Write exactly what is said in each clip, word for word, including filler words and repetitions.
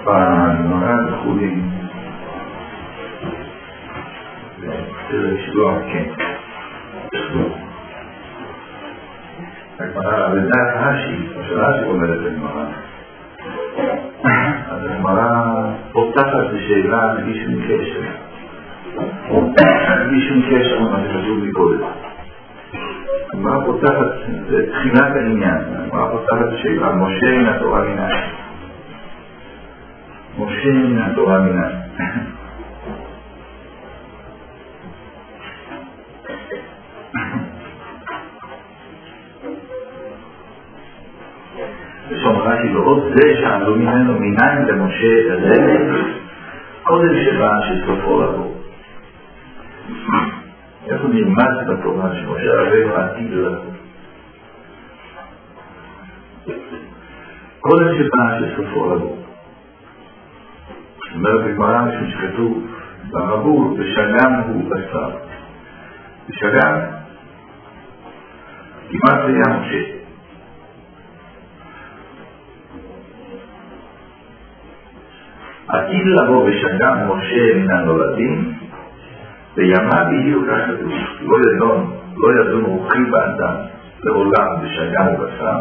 בנורא בחולים שלא כן הגמרא, לדעת רש"י, או רש"י אומרת לגמרא, אז הגמרא פותחת בשאלה בלי שום קשר בלי שום קשר מה שחשוב מקודם. הגמרא פותחת, זה תחילת העניין, הגמרא פותחת בשאלה משה מן התורה מנין משה מן התורה מנין ושומרה שבעוד זה שאמרו ממנו מנין למשה רמז קודם שבא שסופו לבוא. איפה נלמד בתורה שמשה רבנו עתיד לבוא? קודם שבא שסופו לבוא. זאת אומרת בגמרא משום שכתוב במבול בשגם הוא בשר. בשגם כמעט היה משה. עתיד לבוא בשגם משה מן הנולדים וימיו יהיו כך כתוב לא ידון, לא ידון רוחי באדם לעולם בשגם ובשר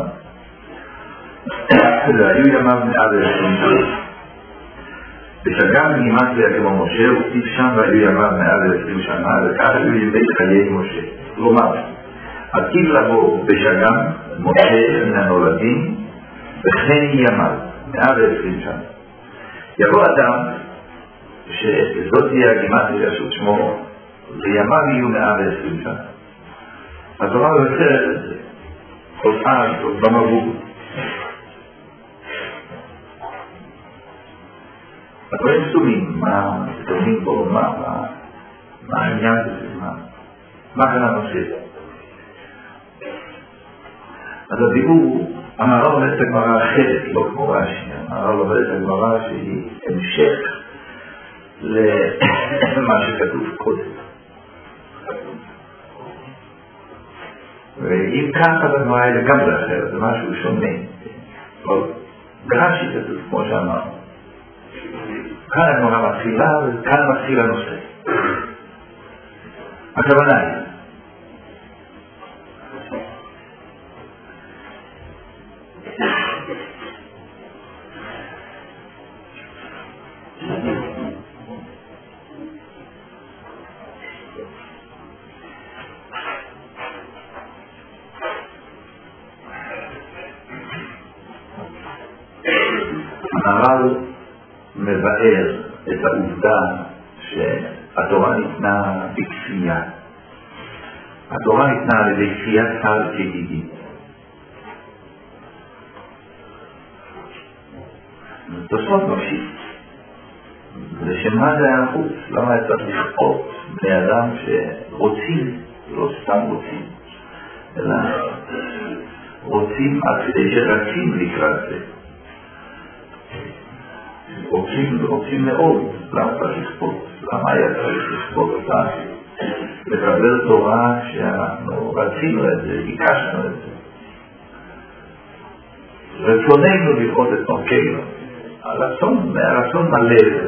והיו ימיו מעל עשרים שנה. בשגם גימטריה כמו משה וכתיב שם והיו ימיו מעל עשרים שנה וכך היו ימי חיי משה. כלומר עתיד לבוא בשגם משה מן הנולדים וכן ימיו מעל עשרים שנה. יבוא אדם שזאת תהיה הגימטריה של שמו וימיו יהיו מעל עשרים שנה. התורה מבשרת את זה עוד אז, עוד במבול. הדברים סתומים, מה סתומים פה, מה העניין הזה, מה כאן הנושא. אז הדיבור, המהר"ל לומד את הגמרא אחרת, לא כמו רש"י. המהר"ל לומד את הגמרא שהיא המשך למה שכתוב קודם. ואם ככה בגמרא היא לגמרי אחרת, זה משהו שונה. ברש"י כתוב, כמו שאמרנו. כאן הגמרא מתחילה וכאן מתחיל הנושא. הכוונה היא המהר"ל מבאר את העובדה שהתורה ניתנה בכפייה. התורה ניתנה על ידי כפיית שר כגיגי. תוספות ממשיך. לשם מה זה היה חוץ? למה היה צריך לכפות בני אדם שרוצים, לא סתם רוצים, אלא רוצים עד כדי שרצים לקראת זה. רוצים, רוצים מאוד, למה צריך לכפות? למה היה צריך לכפות אותה? לקבל תורה שאנחנו רצינו את זה, ביקשנו את זה. רצוננו לראות את נורקנו, הרצון, הרצון מלא.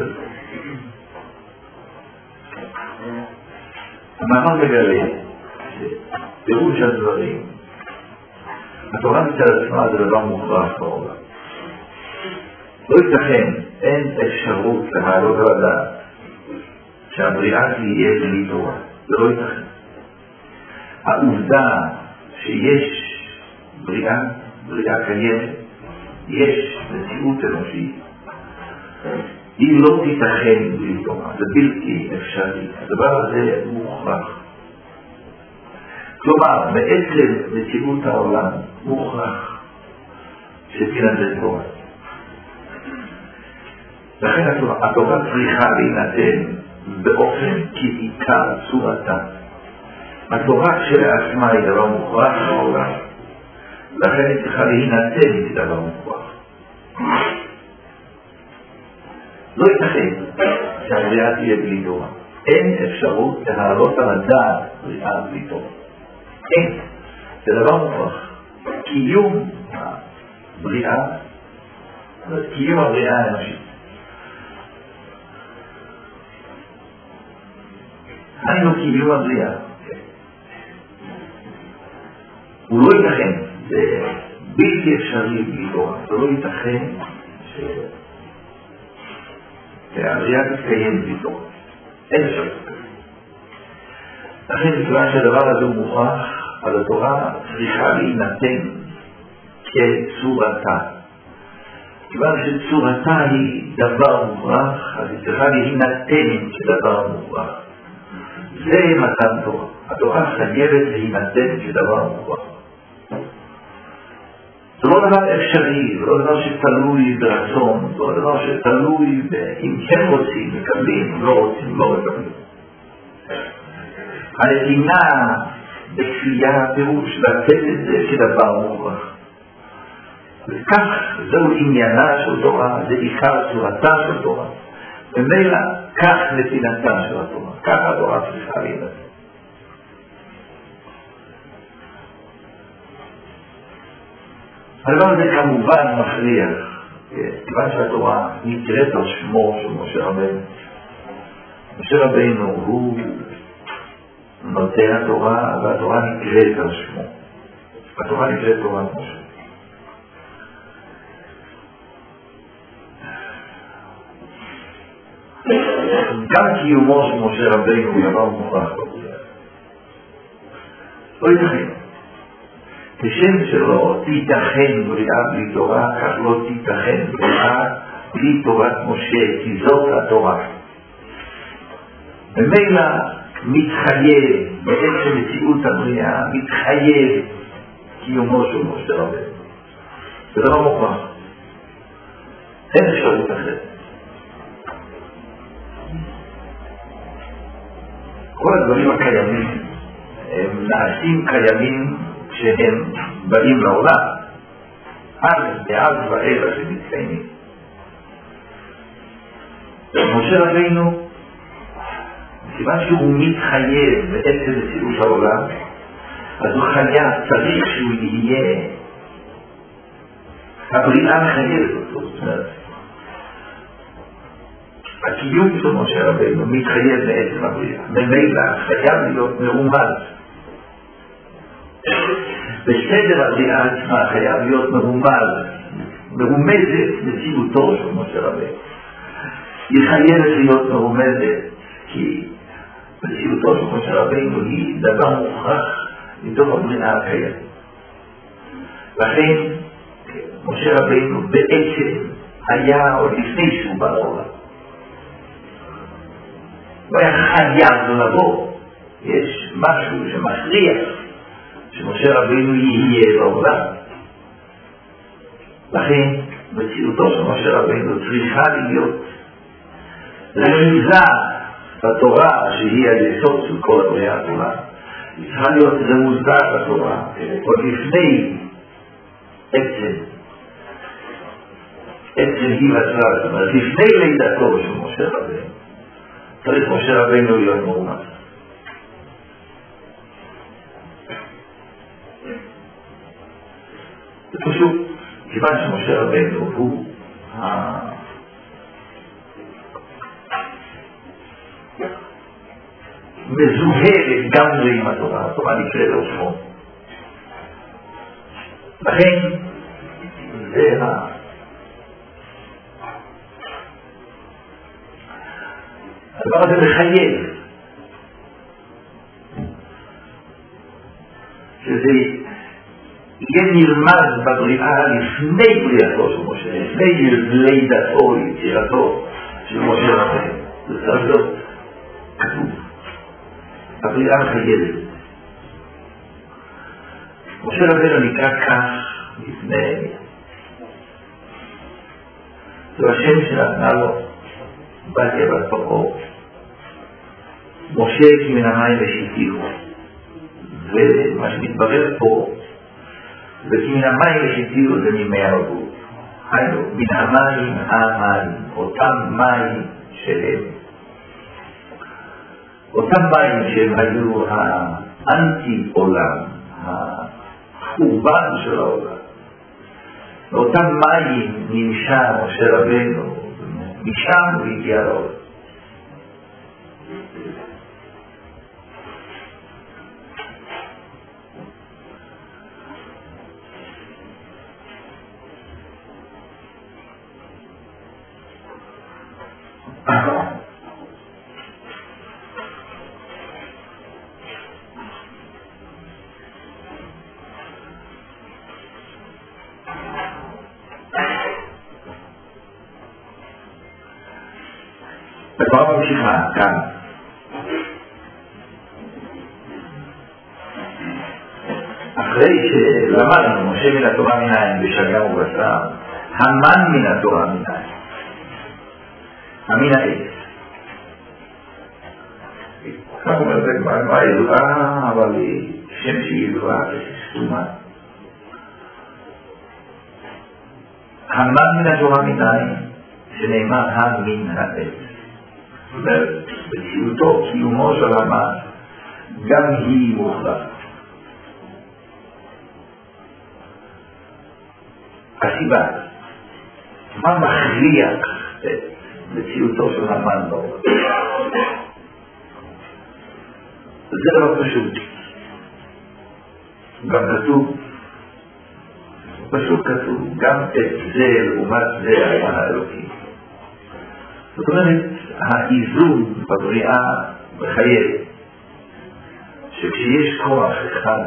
המהר"ל מגלה שפירוש הדברים, התורה מצד עצמה זה דבר מוכרח בעולם. לא ייתכן, אין אפשרות להעלות על הדעת שהבריאה תהיה בלי תורה. זה לא ייתכן. העובדה שיש בריאה, בריאה קיימת, יש מציאות אנושית, היא לא תיתכן בלי תורה. זה בלתי אפשרי. הדבר הזה מוכרח. כלומר, בעצם מציאות העולם מוכרח שתינתן תורה. לכן התורה צריכה להינתן באופן כעיקר צורתה. התורה כשלעצמה היא דבר מוכרח בעולם, לכן היא צריכה להינתן כדבר מוכרח. לא ייתכן שהבריאה תהיה בלי תורה. אין אפשרות להעלות על הדעת בריאה בלי תורה. אין. זה דבר מוכרח. קיום הבריאה, קיום הבריאה האנושית, היינו קיום הבריאה. הוא לא ייתכן, זה בלתי אפשרי בלי תורה. זה לא ייתכן שהבריאה תתקיים בלי תורה. אין אפשרי. לכן מכיוון שהדבר הזה הוא מוכרח, אז התורה צריכה להינתן כצורתה. כיוון שצורתה היא דבר מוכרח, אז היא צריכה להינתן כדבר מוכרח. זה מתן תורה. התורה חייבת להינתן כדבר מוכרח. זה לא דבר אפשרי, זה לא דבר שתלוי ברצון, זה לא דבר שתלוי אם כן רוצים, מקבלים, לא רוצים, לא מקבלים. הנתינה בכפייה פירוש לתת את זה כדבר מוכרח. וכך זהו עניינה של תורה, זה עיקר צורתה של תורה. ומילא כך נתינתה של התורה, כך התורה צריכה להינתן. הדבר הזה כמובן מכריח, כיוון שהתורה נקראת על שמו של משה רבנו. משה רבנו הוא נותן התורה, והתורה נקראת על שמו. התורה נקראת תורת משה. גם קיומו של משה רבנו הוא דבר מוכרח. לא ייתכן. כשם שלא תיתכן בריאה בלי תורה, כך לא תיתכן בריאה בלי תורת משה, כי זאת התורה. ומילא מתחייב, בעצם מציאות הבריאה, מתחייב קיומו של משה רבנו. זה דבר מוכרח. אין אפשרות אחרת. כל הדברים הקיימים הם נעשים קיימים כשהם באים לעולם, אז בעד ואלה שמתקיימים. משה רבינו, כיוון שהוא מתחייב בעצם מציאות העולם, אז הוא חייב, צריך שהוא יהיה, הבריאה מחייבת אותו. זאת אומרת, הקיום של משה רבינו מתחייב בעצם הבריאה. ממילא חייב להיות מרומז. בסדר הבריאה עצמה חייב להיות מרומז, מרומזת מציאותו של משה רבינו. היא חייבת להיות מרומזת, כי מציאותו של משה רבינו היא דבר מוכרח מתוך הבריאה הקיימת. לכן משה רבינו בעצם היה עוד לפני שהוא בא לעולם. הוא היה חייב לבוא. יש משהו שמכריח שמשה רבינו יהיה בעולם. לכן מציאותו של משה רבינו צריכה להיות רמיזה בתורה שהיא היסוד של כל הבריאה כולה. היא צריכה להיות רמוזה בתורה עוד לפני עצם עצם היווצרה, זאת אומרת לפני לידתו של משה רבינו. צריך משה רבינו להיות מרומז. זה פשוט, כיוון שמשה רבינו הוא מזוהה לגמרי עם התורה, התורה נקראת על שמו. לכן זה ה... הדבר הזה מחייב שזה יהיה נרמז בבריאה לפני בריאתו של משה, לפני לידתו, יצירתו של משה רבנו. זה צריך להיות כתוב. הבריאה מחייבת. משה רבנו נקרא כך לפני. זה השם שנתנה לו בת יבת פרעה. משה כי מן המים ושיתיהו. ומה שמתברר פה, וכי מן המים ושיתיהו זה ממי הרבות. היינו, מן המים המים, אותם מים שלהם. אותם מים שהם היו האנטי עולם, החורבן של העולם. ואותם מים נמשע משה רבנו, משם הוא הגיע לעולם. הגמרא ממשיכה כאן. אחרי שלמדנו משה מן התורה מנין בשגה ובשר, המן מן התורה מנין, המן העץ. כך אומר זה גמרא ידועה, אבל היא שם שהיא ידועה וסתומה. המן מן התורה מנין, שנאמר המן העץ. זאת אומרת, בציאותו, קיומו של המן, גם היא מוחלט. הסיבה, מה מכריח את מציאותו של המן בעולם? זה לא פשוט. גם כתוב, פשוט כתוב, גם את זה לעומת זה היה האלוקים. זאת אומרת, האיזון בבריאה מחייב שכשיש כוח אחד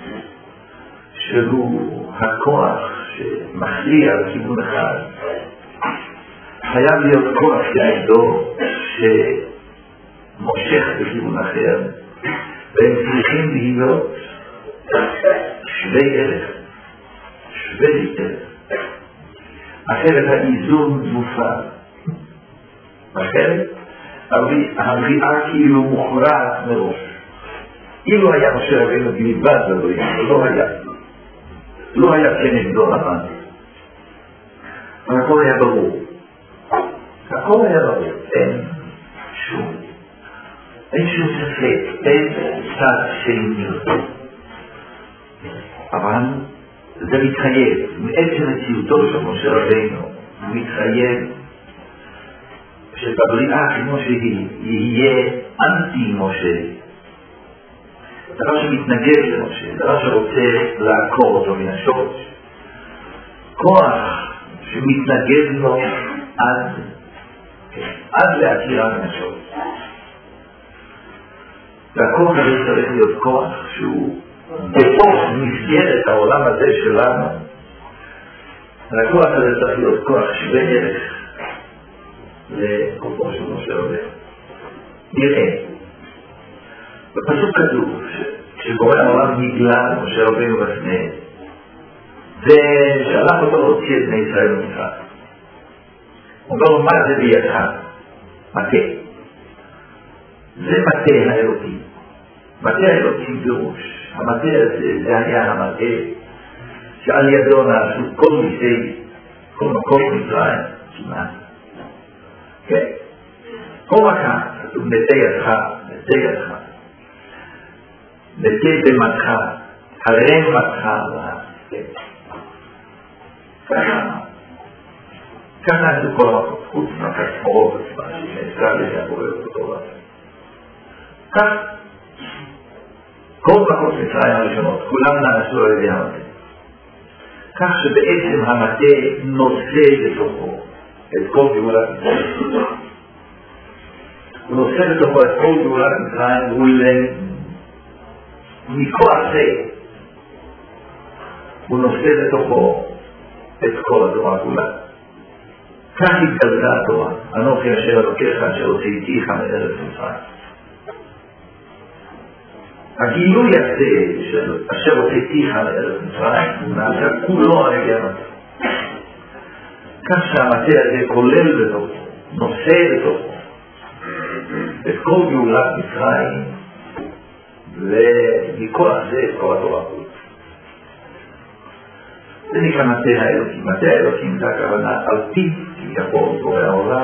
שהוא הכוח שמכריע על כיוון אחד, חייב להיות כוח כנגדו שמושך בכיוון אחר, והם צריכים להיות שווי ערך, שווי ערך. אחרת האיזון מופר. אחרת הבריאה כאילו מוכרעת מראש. אילו היה משה רבינו בלבד בבריאה, לא היה. לא היה כנגדו המן. הכל היה ברור. הכל היה ברור. אין שום. אין שום ספק. אין צד שניר. אבל זה מתחייב. מעצם מציאותו של משה רבינו, הוא מתחייב שבבריאה כמו שהיא, יהיה אנטי משה. דבר שמתנגד למשה, דבר שרוצה לעקור אותו מן השורש. כוח שמתנגד לו עד, עד להכירה מן השורש. והכוח הזה צריך להיות כוח שהוא בתוך מסגרת העולם הזה שלנו. והכוח הזה צריך להיות כוח שווה ערך לכוחו של משה רבינו. נראה. בפסוק כתוב שכשבורא העולם נגלה משה רבינו בסנה ושלח אותו להוציא את בני ישראל ממצרים. הוא אומר לו, מה זה בידך? מטה. זה מטה האלוקים. מטה האלוקים פירוש. המטה הזה, זה היה המטה שעל ידו נעשו כל מיסי, כל מקום מצרים, כמעט. כן. כל מקום, כתוב נטה ידך, נטה ידך. נטה במתך, הרם מתך, ככה, ככה זה כל המקום, חוץ מהכספורות, מה שנעשה לזה הבורא אותו. כך, כל מקום מצרים הראשונות, כולם נעשו על ידי המטה. כך שבעצם המטה נושא לתוכו את כל גאולת מצרים. הוא נושא לתוכו את כל גאולת מצרים, והוא מכוח זה הוא נושא לתוכו את כל התורה כולה. כך התגלתה התורה, אנוכי אשר אלוקיך אשר הוצאתיך מארץ מצרים. הגילוי הזה של אשר הוצאתיך מארץ מצרים הוא נעשה כולו על ידי המטה. כך שהמטה הזה כולל בתוכו, נושא בתוכו את כל גאולת מצרים, ומכוח זה את כל התורה כולה. זה נקרא מטה האלוקים. מטה האלוקים זה הכוונה על פי כביכול בורא העולם,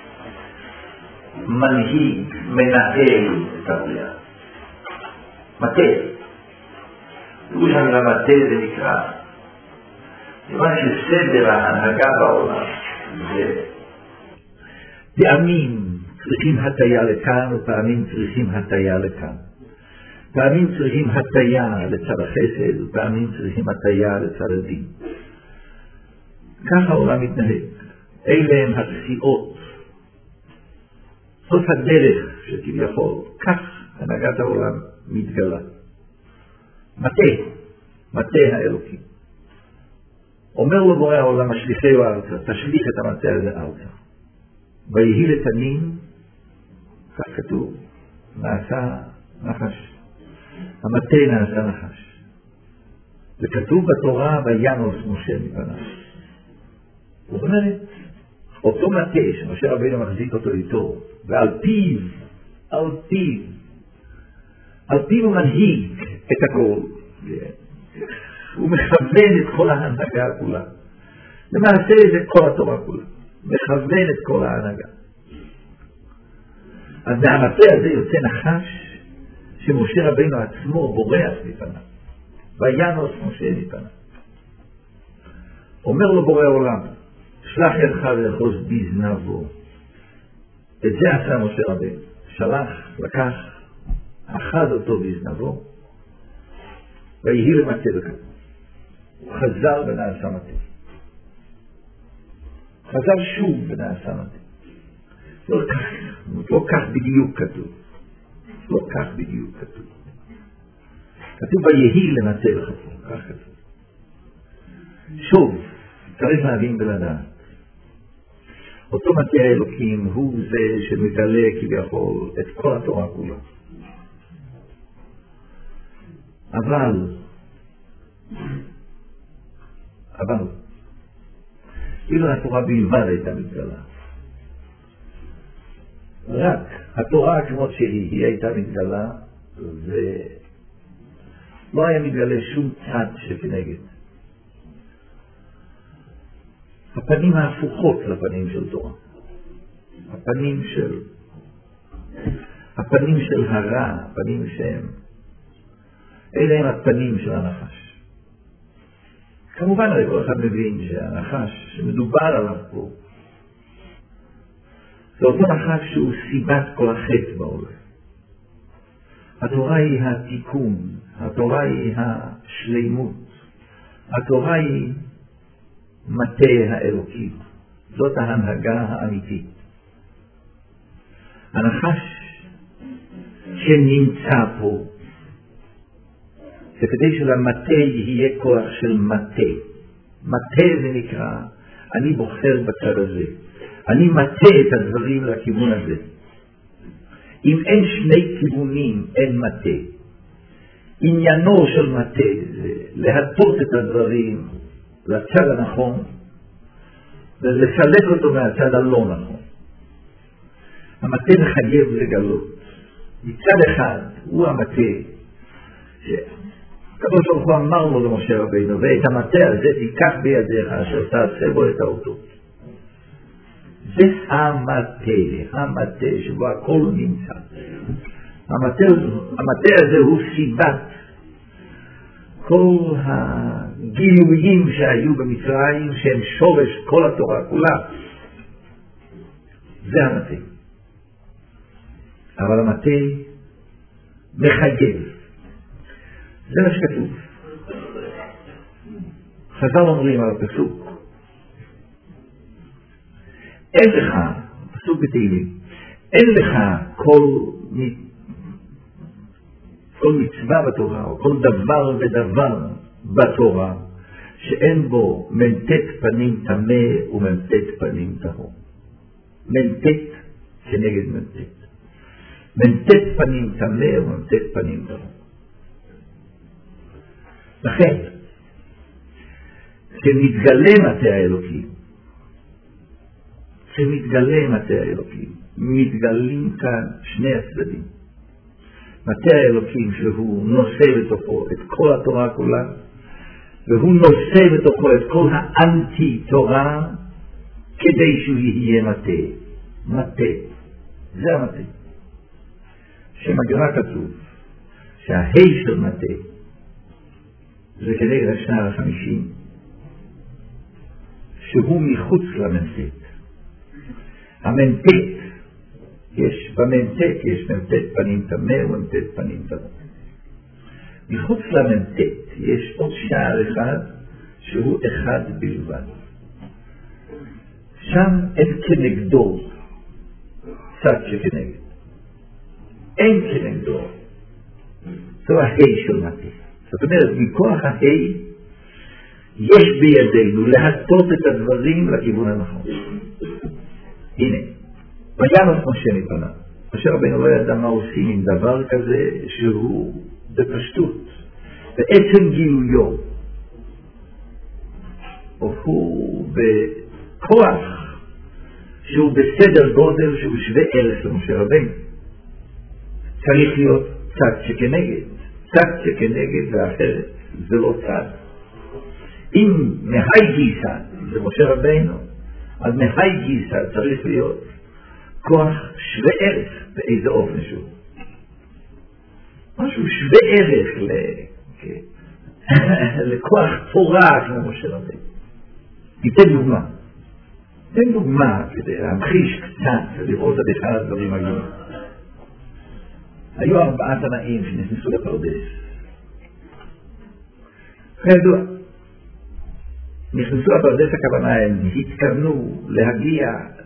מנהיג, מנהל את הבריאה. מטה. פירוש המילה מטה זה נקרא. כיוון שסדר ההנהגה בעולם זה פעמים צריכים הטיה לכאן ופעמים צריכים הטיה לכאן. פעמים צריכים הטיה לצד החסד ופעמים צריכים הטיה לצד הדין. ככה העולם מתנהג. אלה הם הפסיעות. זאת הדרך שכביכול כך הנהגת העולם מתגלה. מטה, מטה האלוקים. אומר לו בורא העולם, השליחהו ארצה, תשליך את המטה הזה ארצה. ויהי לתנין כך כתוב, נעשה נחש. המטה נעשה נחש. וכתוב בתורה, וינוס משה מפניו. זאת אומרת, אותו מטה שמשה רבינו מחזיק אותו איתו, ועל פיו, על פיו, על פיו הוא מנהיג את הכל. הוא מכוון את כל ההנהגה כולה. למעשה זה כל התורה כולה. מכוון את כל ההנהגה. אז מהמטה הזה יוצא נחש שמשה רבינו עצמו בורח מפניו. וינוס משה מפניו. אומר לו בורא עולם, שלח ידך לאחוז בזנבו. את זה עשה משה רבינו. שלח, לקח, אחז אותו בזנבו, ויהי למטה בכך. הוא חזר ונעשה מטה. חזר שוב ונעשה מטה. לא כך, לא כך בדיוק כתוב. לא כך בדיוק כתוב. כתוב ויהי למטה בכך. כך כתוב. שוב, צריך להבין ולדעת. אותו מטה האלוקים הוא זה שמגלה כביכול את כל התורה כולה. אבל, אבל, אילו התורה בלבד הייתה מתגלה. רק התורה כמות שהיא, היא הייתה מתגלה, ולא היה מתגלה שום צד שכנגד. הפנים ההפוכות לפנים של תורה. הפנים של, הפנים של הרע, הפנים שהם, אלה הם הפנים של הנחש. כמובן, הרי כל אחד מבין שהנחש שמדובר עליו פה, זה אותו נחש שהוא סיבת כל החטא בעולם. התורה היא התיקון, התורה היא השלימות, התורה היא מטה האלוקי. זאת ההנהגה האמיתית. הנחש שנמצא פה, זה כדי שלמטה יהיה כוח של מטה. מטה זה נקרא, אני בוחר בצד הזה. אני מטה את הדברים לכיוון הזה. אם אין שני כיוונים, אין מטה. עניינו של מטה זה להטות את הדברים לצד הנכון, ולסלק אותו מהצד הלא נכון. המטה מחייב לגלות. מצד אחד הוא המטה, הקדוש ברוך הוא אמר לו למשה רבינו, ואת המטה הזה תיקח בידיך, אשר תעשה בו את האותות. זה המטה, המטה שבו הכל נמצא. המטה, המטה הזה הוא סיבת כל הגילויים שהיו במצרים, שהם שורש כל התורה כולה. זה המטה. אבל המטה מחייב. זה מה שכתוב. חז"ל אומרים על הפסוק, אין לך, פסוק בתהילים, אין לך כל, כל מצווה בתורה, או כל דבר ודבר בתורה, שאין בו מנטט פנים תמה ומנטט פנים טהור. מנטט כנגד מנטט. מנטט פנים תמה ומנטט פנים טהור. לכן, כשמתגלה מטה האלוקים, כשמתגלה מטה האלוקים, מתגלים כאן שני הצדדים. מטה האלוקים שהוא נושא בתוכו את כל התורה כולה, והוא נושא בתוכו את כל האנטי תורה, כדי שהוא יהיה מטה. מטה. זה המטה. שמגרה כתוב, שההי של מטה, זה כדי לשער החמישים, שהוא מחוץ למנטט. המנטט, יש במנטט, יש מנטט פנים תמה ומנטט פנים טהור. מחוץ למנטט יש עוד שער אחד, שהוא אחד בלבד. שם אין כנגדו צד שכנגד. אין כנגדו. זו ההי של מטה. זאת אומרת, מכוח ההי יש בידינו להטות את הדברים לכיוון הנכון. הנה, וינוס משה מפניו. משה רבנו לא ידע מה עושים עם דבר כזה שהוא בפשטות, בעצם גילויו, או הוא בכוח שהוא בסדר גודל שהוא שווה ערך למשה רבנו. צריך להיות צד שכנגד, צד שכנגד ואחרת, זה לא צד. אם מהי גיסא זה משה רבנו, אז מהי גיסא צריך להיות כוח שווה ערך באיזה אופן שהוא. משהו שווה ערך ל... לכוח תורה כמו משה רבנו. ניתן דוגמה. ניתן דוגמה כדי להמחיש קצת ולראות עד אחד הדברים היו. היו ארבעה תנאים שנכנסו לפרדס. כידוע, נכנסו לפרדס, הכוונה הם התכוונו להגיע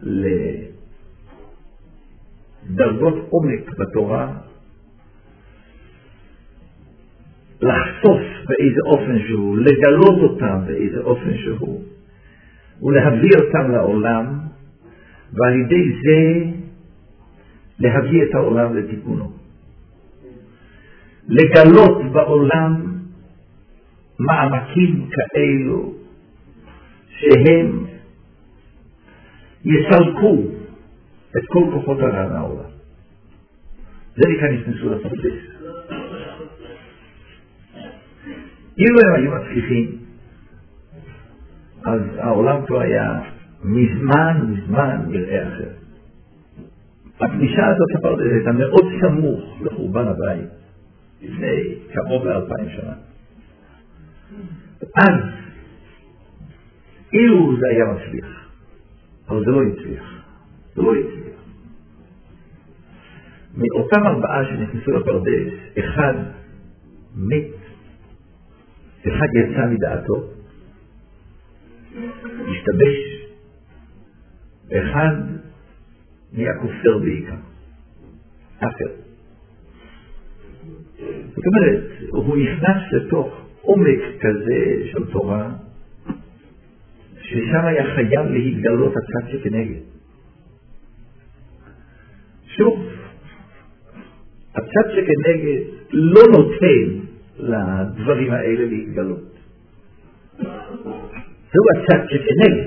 לדרגות עומק בתורה, לחשוף באיזה אופן שהוא, לגלות אותם באיזה אופן שהוא, ולהביא אותם לעולם, ועל ידי זה להביא את העולם לתיקונו. לגלות בעולם מעמקים כאלו שהם יסלקו את כל כוחות הרע מהעולם. זה נקרא נכנסו לפרדס. אילו הם היו מצליחים, אז העולם כבר היה מזמן מזמן נראה אחר. הפגישה הזאת לפרדס הייתה מאוד סמוך לחורבן הבית לפני קרוב לאלפיים שנה. אז אילו זה היה מצליח, אבל זה לא הצליח, זה לא הצליח. מאותם ארבעה שנכנסו לפרדס, אחד מת, אחד יצא מדעתו, השתבש, אחד נהיה כופר בעיקר, אחר. זאת אומרת, הוא נכנס לתוך עומק כזה של תורה, ששם היה חייב להתגלות הצד שכנגד. שוב, הצד שכנגד לא נותן לדברים האלה להתגלות. זהו הצד שכנגד.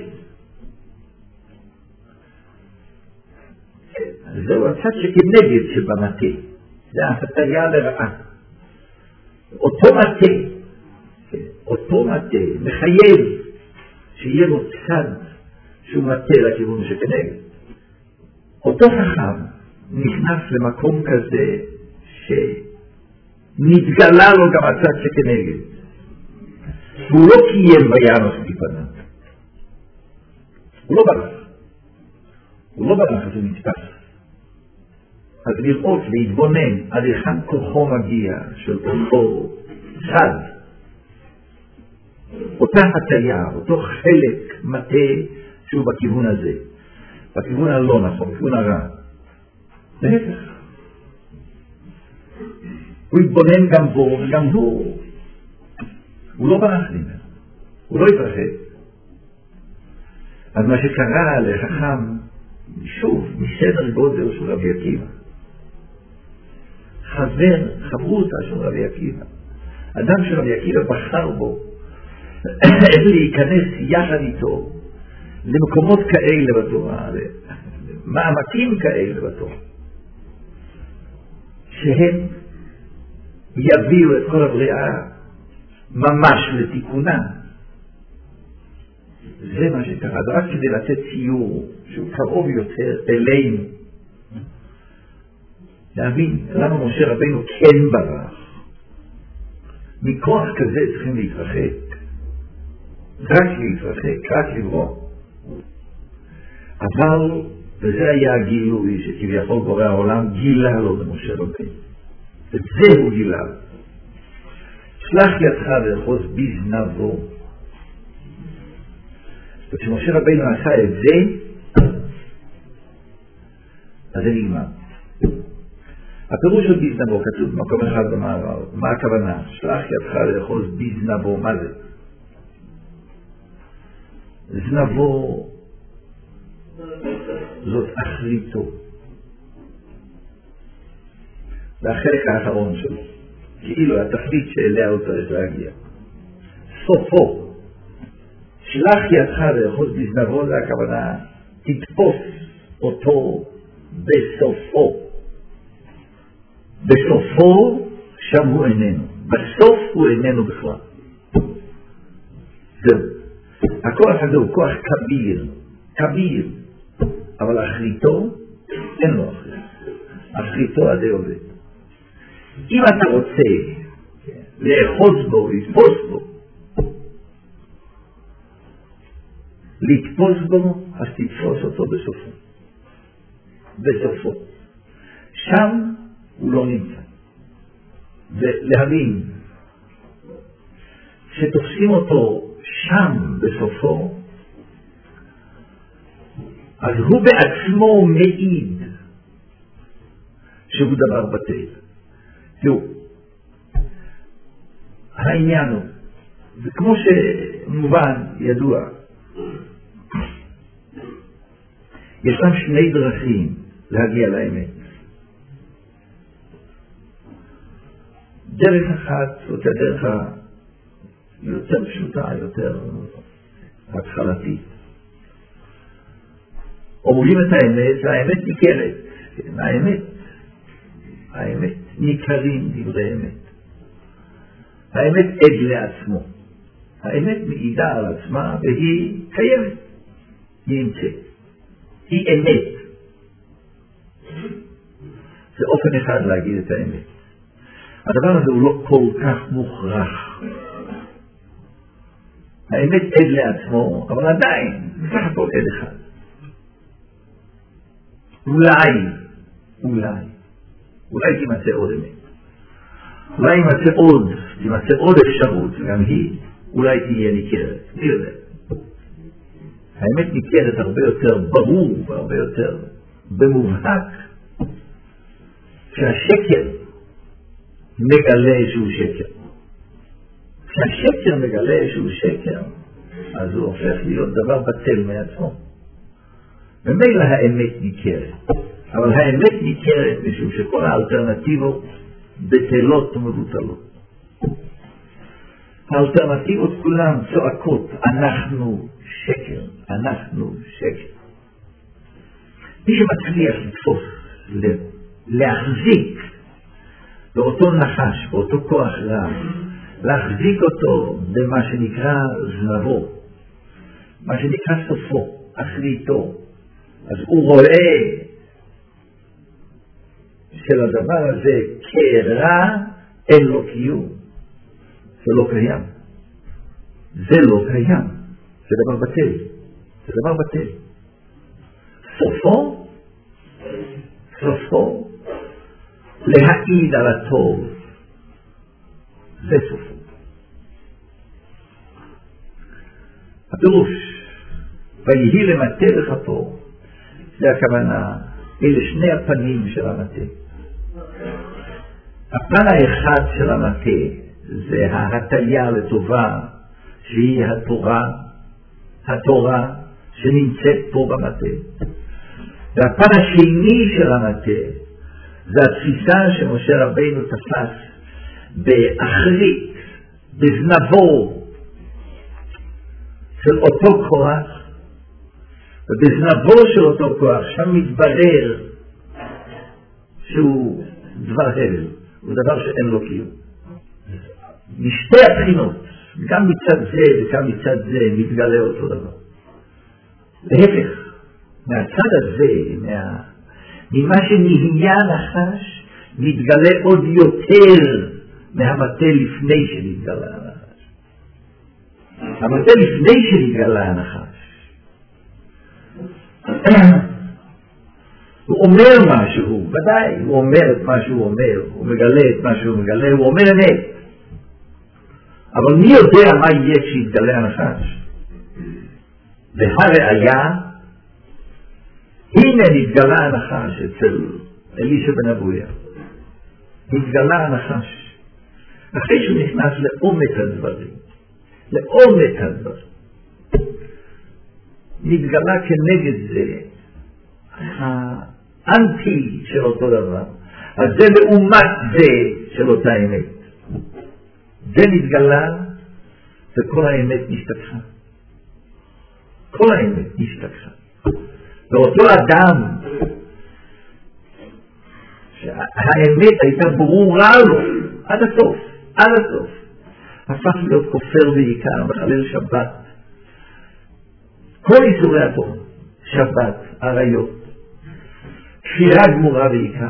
זהו הצד שכנגד שבמטה. זה ההטיה לרעה. אותו מטה, אותו מטה, מחייב שיהיה לו צד שהוא מטה לכיוון שכנגד. אותו חכם נכנס למקום כזה שנתגלה לו גם הצד שכנגד. והוא לא קיים ביאנוס מפניו. הוא לא ברח. הוא לא ברח, אז הוא נתפס. אז לראות, להתבונן עד היכן כוחו מגיע של אותו צד. אותה הטיה, אותו חלק מטה שהוא בכיוון הזה. בכיוון הלא נכון, בכיוון הרע. להפך. הוא התבונן גם בו וגם הוא. הוא לא ברח ממנו. הוא לא התרחב. אז מה שקרה לחכם, שוב, מסדר גודל של רבי עקיבא. חבר, חברותה של רבי עקיבא. אדם של רבי עקיבא בחר בו להיכנס יחד איתו למקומות כאלה בתורה, למעמקים כאלה בתורה, שהם יביאו את כל הבריאה ממש לתיקונה. זה מה שקרה, זה רק כדי לתת ציור שהוא קרוב יותר אלינו, להבין למה משה רבנו כן ברח. מכוח כזה צריכים להתרחק, רק להתרחק, רק לברוא. אבל, וזה היה הגילוי שכביכול בורא העולם גילה לו למשה רבנו. את זה הוא גילה. שלח ידך לאחוז בזנבו. וכשמשה רבנו עשה את זה, אז זה נגמר. הפירוש של בזנבו כתוב במקום אחד במעבר. מה הכוונה? שלח ידך לאחוז בזנבו. מה זה? זנבו זאת אחריתו. והחלק האחרון שלו, כאילו התכלית שאליה הוא צריך להגיע. סופו, שלח ידך לאחוז בזנבו, זה הכוונה, תתפוס אותו בסופו. בסופו שם הוא איננו, בסוף הוא איננו בכלל. זהו. הכוח הזה הוא כוח כביר, כביר, אבל אחריתו אין לו אחרית. אחריתו עדי עובד. אם אתה רוצה לאחוז בו, לתפוס בו, לתפוס בו, אז תתפוס אותו בסופו. בסופו. שם הוא לא נמצא. ולהבין, שתופסים אותו שם בסופו, אז הוא בעצמו מעיד שהוא דבר בטל. תראו, העניין הוא, וכמו שמובן, ידוע, ישנם שני דרכים להגיע לאמת. דרך אחת, זאת הדרך היותר פשוטה, יותר התחלתית. אומרים את האמת, והאמת ניכרת. האמת, האמת, ניכרים דברי אמת. האמת עד לעצמו. האמת מעידה על עצמה והיא קיימת. היא נמצאת. היא אמת. זה אופן אחד להגיד את האמת. הדבר הזה הוא לא כל כך מוכרח. האמת עד לעצמו, אבל עדיין, בסך הכל עד אחד. אולי, אולי, אולי תימצא עוד אמת. אולי תימצא עוד, תימצא עוד אפשרות, גם היא, אולי תהיה ניכרת. מי יודע? האמת ניכרת הרבה יותר ברור, והרבה יותר במובהק, שהשקר מגלה שהוא שקר. כשהשקר מגלה שהוא שקר, אז הוא הופך להיות דבר בטל מעצמו. ומילא האמת ניכרת. אבל האמת ניכרת משום שכל האלטרנטיבות בטלות ומבוטלות. האלטרנטיבות כולן צועקות, אנחנו שקר, אנחנו שקר. מי שמצליח לתפוס, להחזיק באותו נחש, באותו כוח רע, להחזיק אותו במה שנקרא זנבו, מה שנקרא סופו, אחריתו, אז הוא רואה של הדבר הזה כרע, אין לו קיום. זה לא קיים. זה לא קיים. זה דבר בטל. זה דבר בטל. סופו, סופו, להעיד על הטוב. זה סופו. הפירוש, ויהי למטה וחפור, זה הכוונה, אלה שני הפנים של המטה. הפן האחד של המטה זה ההטיה לטובה, שהיא התורה, התורה שנמצאת פה במטה. והפן השני של המטה זה התפיסה שמשה רבינו תפס באחרית, בזנבו של אותו כוח, ובזנבו של אותו כוח שם מתברר שהוא דבר הבל, הוא דבר שאין לו קיום. משתי הבחינות, גם מצד זה וגם מצד זה מתגלה אותו דבר. להפך, מהצד הזה, מה... ממה שנהיה נחש, מתגלה עוד יותר מהמטה לפני שנתגלה הנחש. המטה לפני שנתגלה הנחש. הוא אומר משהו, ודאי, הוא אומר את מה שהוא אומר, הוא מגלה את מה שהוא מגלה, הוא אומר אמת. אבל מי יודע מה יהיה כשיתגלה הנחש? והראיה, הנה נתגלה הנחש אצל אלישע בן אבויה. נתגלה הנחש. אחרי שהוא נכנס לעומק הדברים, לעומק הדברים, נתגלה כנגד זה האנטי של אותו דבר, אז זה לעומת זה של אותה אמת. זה נתגלה וכל האמת נשתכחה. כל האמת נשתכחה. ואותו אדם שהאמת הייתה ברורה לו עד הסוף, עד הסוף, הפך להיות כופר בעיקר, מחלל שבת. כל איסורי התורה, שבת, עריות, כפירה גמורה בעיקר.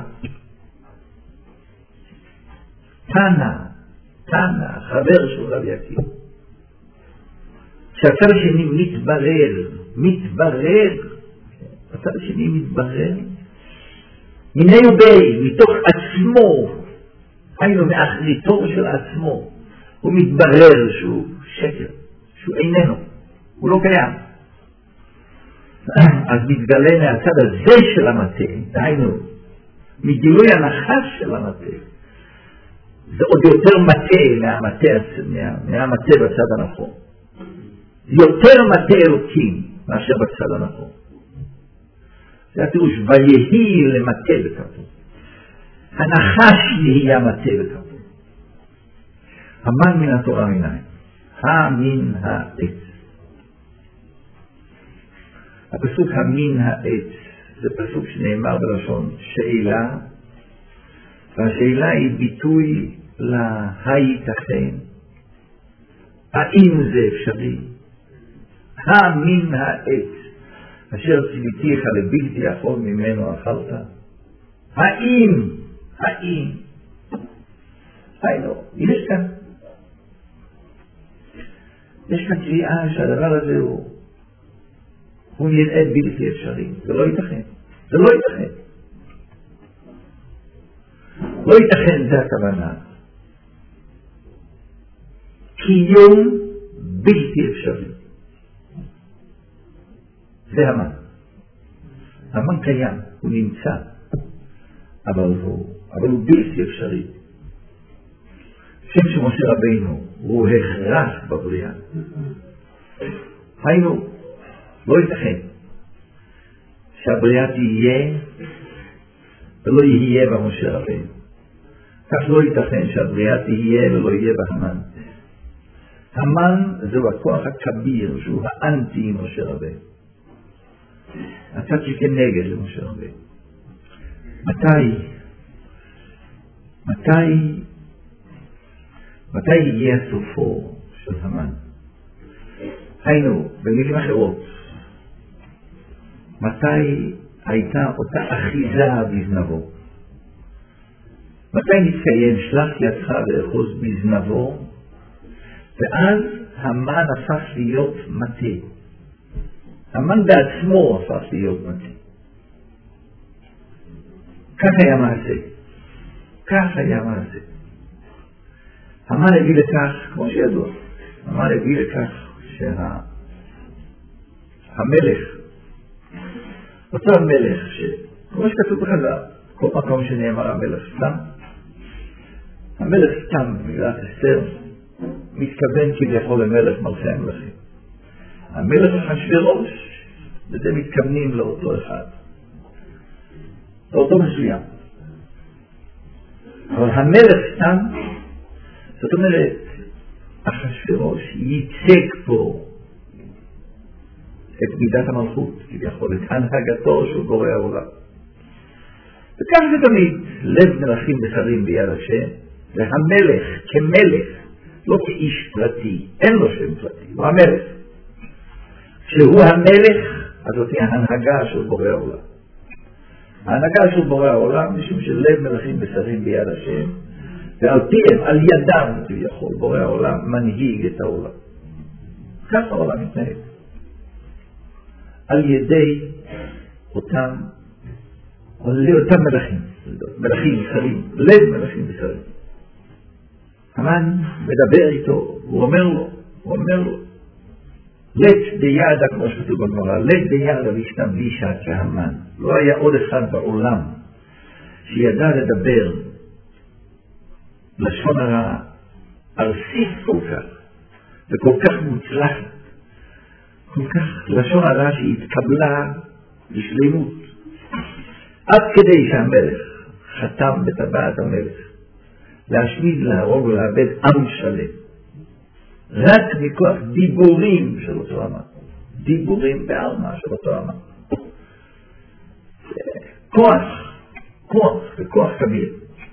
תנא, תנא, חבר של רבי עקיבא. שהצד השני מתברר, מתברר, הצד השני מתברר, מיני ובי, מתוך עצמו, היינו מאחריתו של עצמו, הוא מתברר שהוא שקר, שהוא איננו, הוא לא קיים. אז מתגלה מהצד הזה של המטה, היינו, מגילוי הנחש של המטה, זה עוד יותר מטה מהמטה, מה, מהמטה בצד הנכון. יותר מטה אלוקים מאשר בצד הנכון. זה הפירוש, ויהי למטה בכפו. הנחש יהיה מטה בכפו. המן מן התורה מנין. המן העץ. הפסוק המן העץ זה פסוק שנאמר בלשון שאלה, והשאלה היא ביטוי להייתכן. האם זה אפשרי? המן העץ אשר ציוויתיך לבלתי יכול ממנו אכלת. האם, האם, היינו, יש כאן, יש כאן קריאה שהדבר הזה הוא, הוא נראה בלתי אפשרי. זה לא ייתכן, זה לא ייתכן. לא ייתכן, זה הכוונה. קיום בלתי אפשרי. זה המן. המן קיים, הוא נמצא, אבל הוא, אבל הוא בלתי אפשרי. שם שמשה רבינו הוא הכרח בבריאה. היינו, לא ייתכן שהבריאה תהיה ולא יהיה במשה רבינו. כך לא ייתכן שהבריאה תהיה ולא יהיה בהמן. המן זהו הכוח הכביר שהוא האנטי משה רבינו. הצד שכנגד למשה רבינו. מתי? מתי? מתי יהיה סופו של המן? היינו, במילים אחרות, מתי הייתה אותה אחיזה בזנבו? מתי נתקיים שלח ידך לאחוז בזנבו? ואז המן הפך להיות מטה. המן בעצמו הפך להיות מטה. כך היה מעשה. כך היה מעשה. המן הביא לכך, כמו שידוע, המן הביא לכך שהמלך, אותו המלך, כמו שכתוב בחז"ל, כל מקום שנאמר המלך סתם, המלך סתם, מגילת אסתר, מתכוון כביכול למלך מלכי המלכים. המלך אחשוורוש, וזה מתכוונים לאותו אחד, לאותו מסוים. אבל המלך סתם, זאת אומרת, אחשוורוש ייצג פה את מידת המלכות, כביכול, את הנהגתו של בורא העולם. וכך זה תמיד, לב מלכים בשרים ביד השם, והמלך כמלך, לא כאיש פרטי, אין לו שם פרטי, הוא המלך. כשהוא המלך, אז זאת היא ההנהגה של בורא העולם. ההנהגה של בורא העולם, משום שלב מלכים בשרים ביד השם, ועל פיהם, על ידם, כביכול, בורא העולם מנהיג את העולם. כך העולם מתנהג. על ידי אותם, על ידי אותם מלכים, מלכים בשרים, לב מלכים בשרים. המן מדבר איתו, הוא אומר לו, הוא אומר לו, לת בידה, כמו שכתוב בגמרא, לת בידה וישנם בישה כהמן. לא היה עוד אחד בעולם שידע לדבר לשון הרע, ארסית כל כך, וכל כך מוצלח, כל כך לשון הרע שהתקבלה לשלימות, עד כדי שהמלך חתם בטבעת המלך, להשמיד, להרוג ולאבד עם שלם. רק מכוח דיבורים של אותו עם. דיבורים בעלמא של אותו עם. כוח, כוח, וכוח כביר.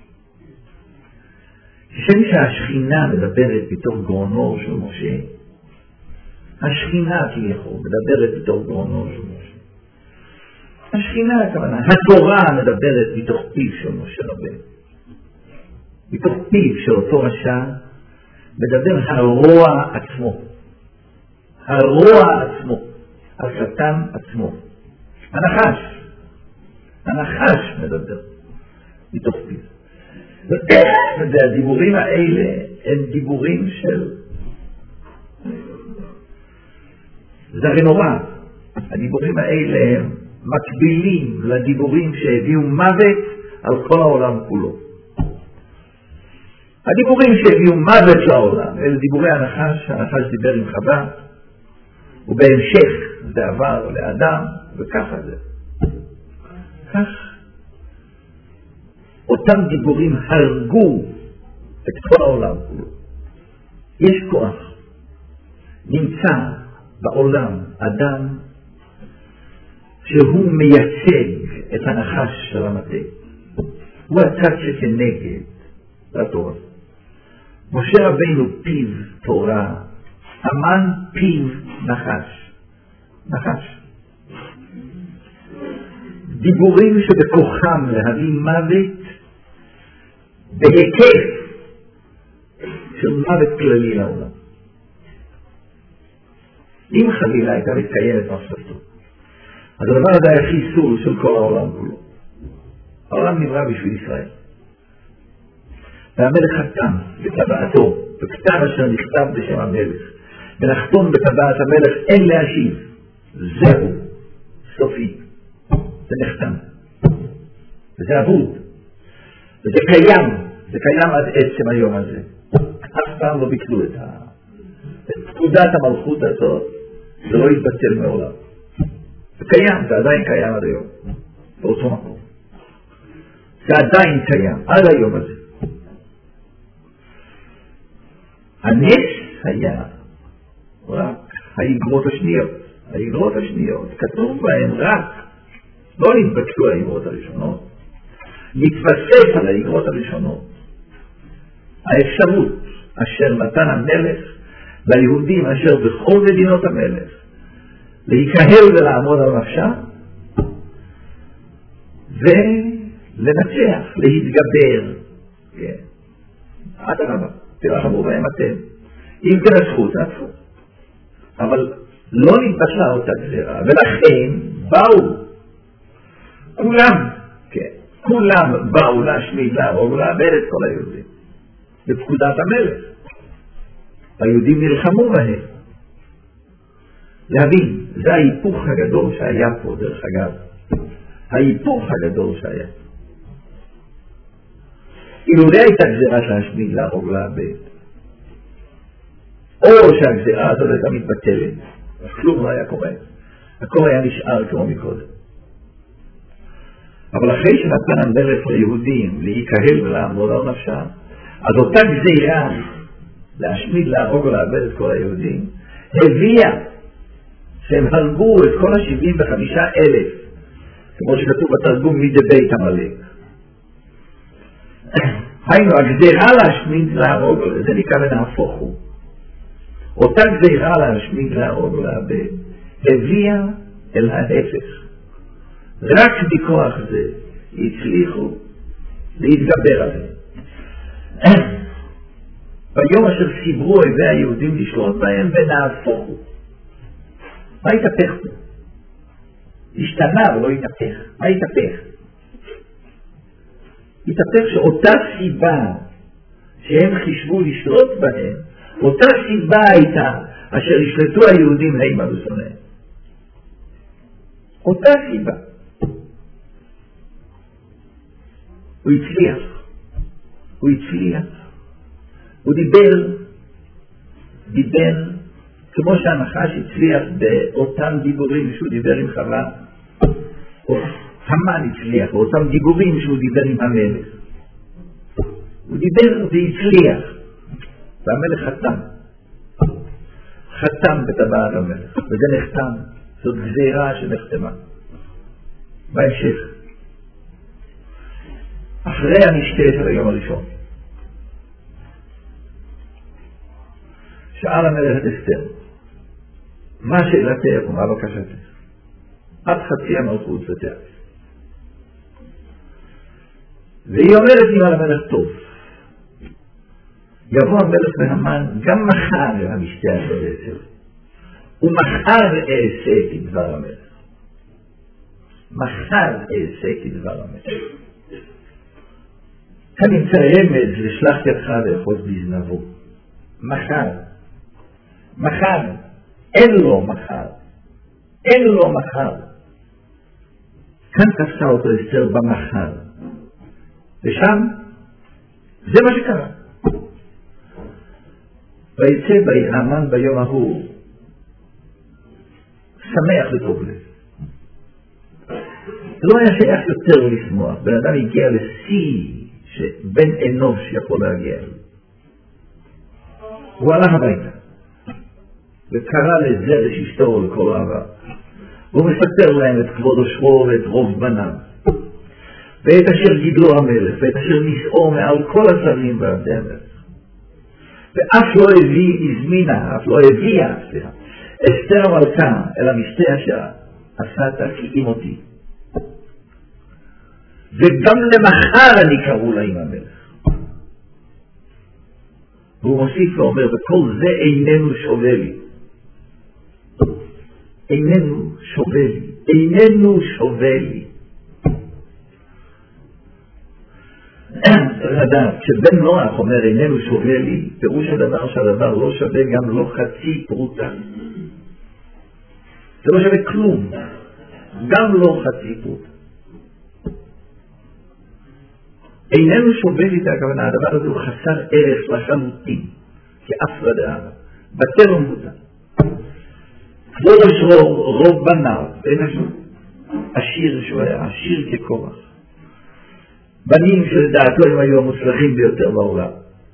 כשם שהשכינה מדברת בתוך גרונו של משה, השכינה כביכול מדברת בתוך גרונו של משה. השכינה הכוונה, התורה מדברת בתוך פיו של משה רבנו. בתוך פיו של אותו רשע מדבר הרוע עצמו. הרוע עצמו. השטן עצמו. הנחש. הנחש מדבר בתוך פיו. והדיבורים האלה הם דיבורים של... זה הרי נורא. הדיבורים האלה הם מקבילים לדיבורים שהביאו מוות על כל העולם כולו. הדיבורים שהביאו מוות לעולם, אלה דיבורי הנחש, הנחש דיבר עם חווה, ובהמשך זה עבר לאדם, וככה זה. כך, אותם דיבורים הרגו את כל העולם כולו. יש כוח, נמצא בעולם אדם שהוא מייצג את הנחש של המטה. הוא הצד שכנגד לתורה. משה רבינו פיו תורה, המן פיו נחש. נחש. דיבורים שבכוחם להביא מוות בהיקף של מוות כללי לעולם. אם חלילה הייתה מתקיימת מחשבתו, אז הדבר הזה היה חיסול של כל העולם כולו. העולם נברא בשביל ישראל. והמלך חתם בטבעתו, בכתב אשר נכתב בשם המלך, ונחתום בטבעת המלך אין להשיב. זהו, סופי. זה נחתם. וזה עבוד. וזה קיים. זה קיים עד עצם היום הזה. אף פעם לא ביטלו את ה... את פקודת המלכות הזאת, זה לא יתבטל מעולם. זה קיים, זה עדיין קיים עד היום. באותו מקום. זה עדיין קיים, עד היום הזה. הנס היה רק האגרות השניות. האגרות השניות, כתוב בהן רק, לא נתבטלו האגרות הראשונות, נתווסף על האגרות הראשונות. האפשרות אשר נתן המלך ליהודים אשר בכל מדינות המלך להיקהל ולעמוד על נפשם ולנצח, להתגבר. כן. עד הרבה, תרחמו בהם אתם. אם תנצחו, תנצחו. אבל לא נתבטלה אותה גזירה, ולכן באו כולם, כן, כולם באו להשמיד, להרוג ולאבד את כל היהודים. בפקודת המלך. היהודים נלחמו בהם. להבין, זה ההיפוך הגדול שהיה פה, דרך אגב. ההיפוך הגדול שהיה. אילו לא הייתה גזירה להשמיד, להרוג ולאבד, או שהגזירה הזאת הייתה מתבטלת, אז כלום לא היה קורה. הכל היה נשאר כמו מקודם. אבל אחרי שנתן המלך ליהודים להיקהל ולעמוד על נפשם, אז אותה גזירה להשמיד, להרוג ולאבד את כל היהודים, הביאה שהם הרגו את כל ה-שבעים וחמישה אלף, כמו שכתוב בתרגום מידי בית המלך. היינו, הגזירה להשמיד, להרוג, זה נקרא ונהפוך הוא. אותה גזירה להשמיד, להרוג ולאבד, הביאה אל ההפך. רק בכוח זה הצליחו להתגבר עליהם. ביום אשר סיברו אויבי היהודים לשלוט בהם ונהפוכו. מה התהפך פה? השתנה ולא התהפך. מה התהפך? התהפך שאותה סיבה שהם חישבו לשלוט בהם, אותה סיבה הייתה אשר ישלטו היהודים הימה ושונא. אותה סיבה. הוא הצליח. הוא הצליח. הוא דיבר, דיבר, כמו שהנחש הצליח באותם דיבורים שהוא דיבר עם חווה. המן הצליח, ואותם דיבורים שהוא דיבר עם המלך. הוא דיבר והצליח, והמלך חתם. חתם בטבעת המלך, וזה נחתם. זאת גזירה שנחתמה. בהמשך. אחרי המשתה של היום הראשון. שאל המלך את אסתר, מה שאלתך ומה בקשתך? עד חצי המלכות ותיאס. והיא אומרת לי על המלך טוב. יבוא המלך והמן גם מחר המשתה של אסתר. ומחר אעשה כדבר המלך. מחר אעשה כדבר המלך. כאן נמצא רמז לשלח ידך לאחוז בזנבו. מחר. מחר. אין לו מחר. אין לו מחר. כאן תפסה אותו אסתר במחר. ושם זה מה שקרה. ויצא המן ביום ההוא שמח וטוב לב. זה לא היה שייך יותר לשמוח. בן אדם הגיע לשיא שבן אנוש יכול להגיע. הוא הלך הביתה וקרא לזרש אשתו ולכל העבר. והוא מספר להם את כבוד עושרו ואת רוב בניו, ואת אשר גידלו המלך, ואת אשר נישאו מעל כל השרים ועבדי המלך. ואף לא הביא הזמינה, אף לא הביאה, סליחה, אסתר המלכה אל המשתה אשר עשת כי אימותי. וגם למחר אני קראו לה עם המלך. והוא מוסיף ואומר, וכל זה איננו שווה לי. איננו שווה לי. איננו שווה לי. צריך לדעת, כשבן נוח אומר איננו שווה לי, פירוש הדבר שהדבר לא שווה גם לא חצי פרוטה. זה לא שווה כלום. גם לא חצי פרוטה. איננו שווה לי את הכוונה, הדבר הזה הוא חסר ערך לחלוטין, כאף ודעה, בטל ומבוטל. כבוד עושרו רוב בניו, עשיר שהוא היה, עשיר כקורח. בנים שלדעתו הם היו המוצלחים ביותר בעולם.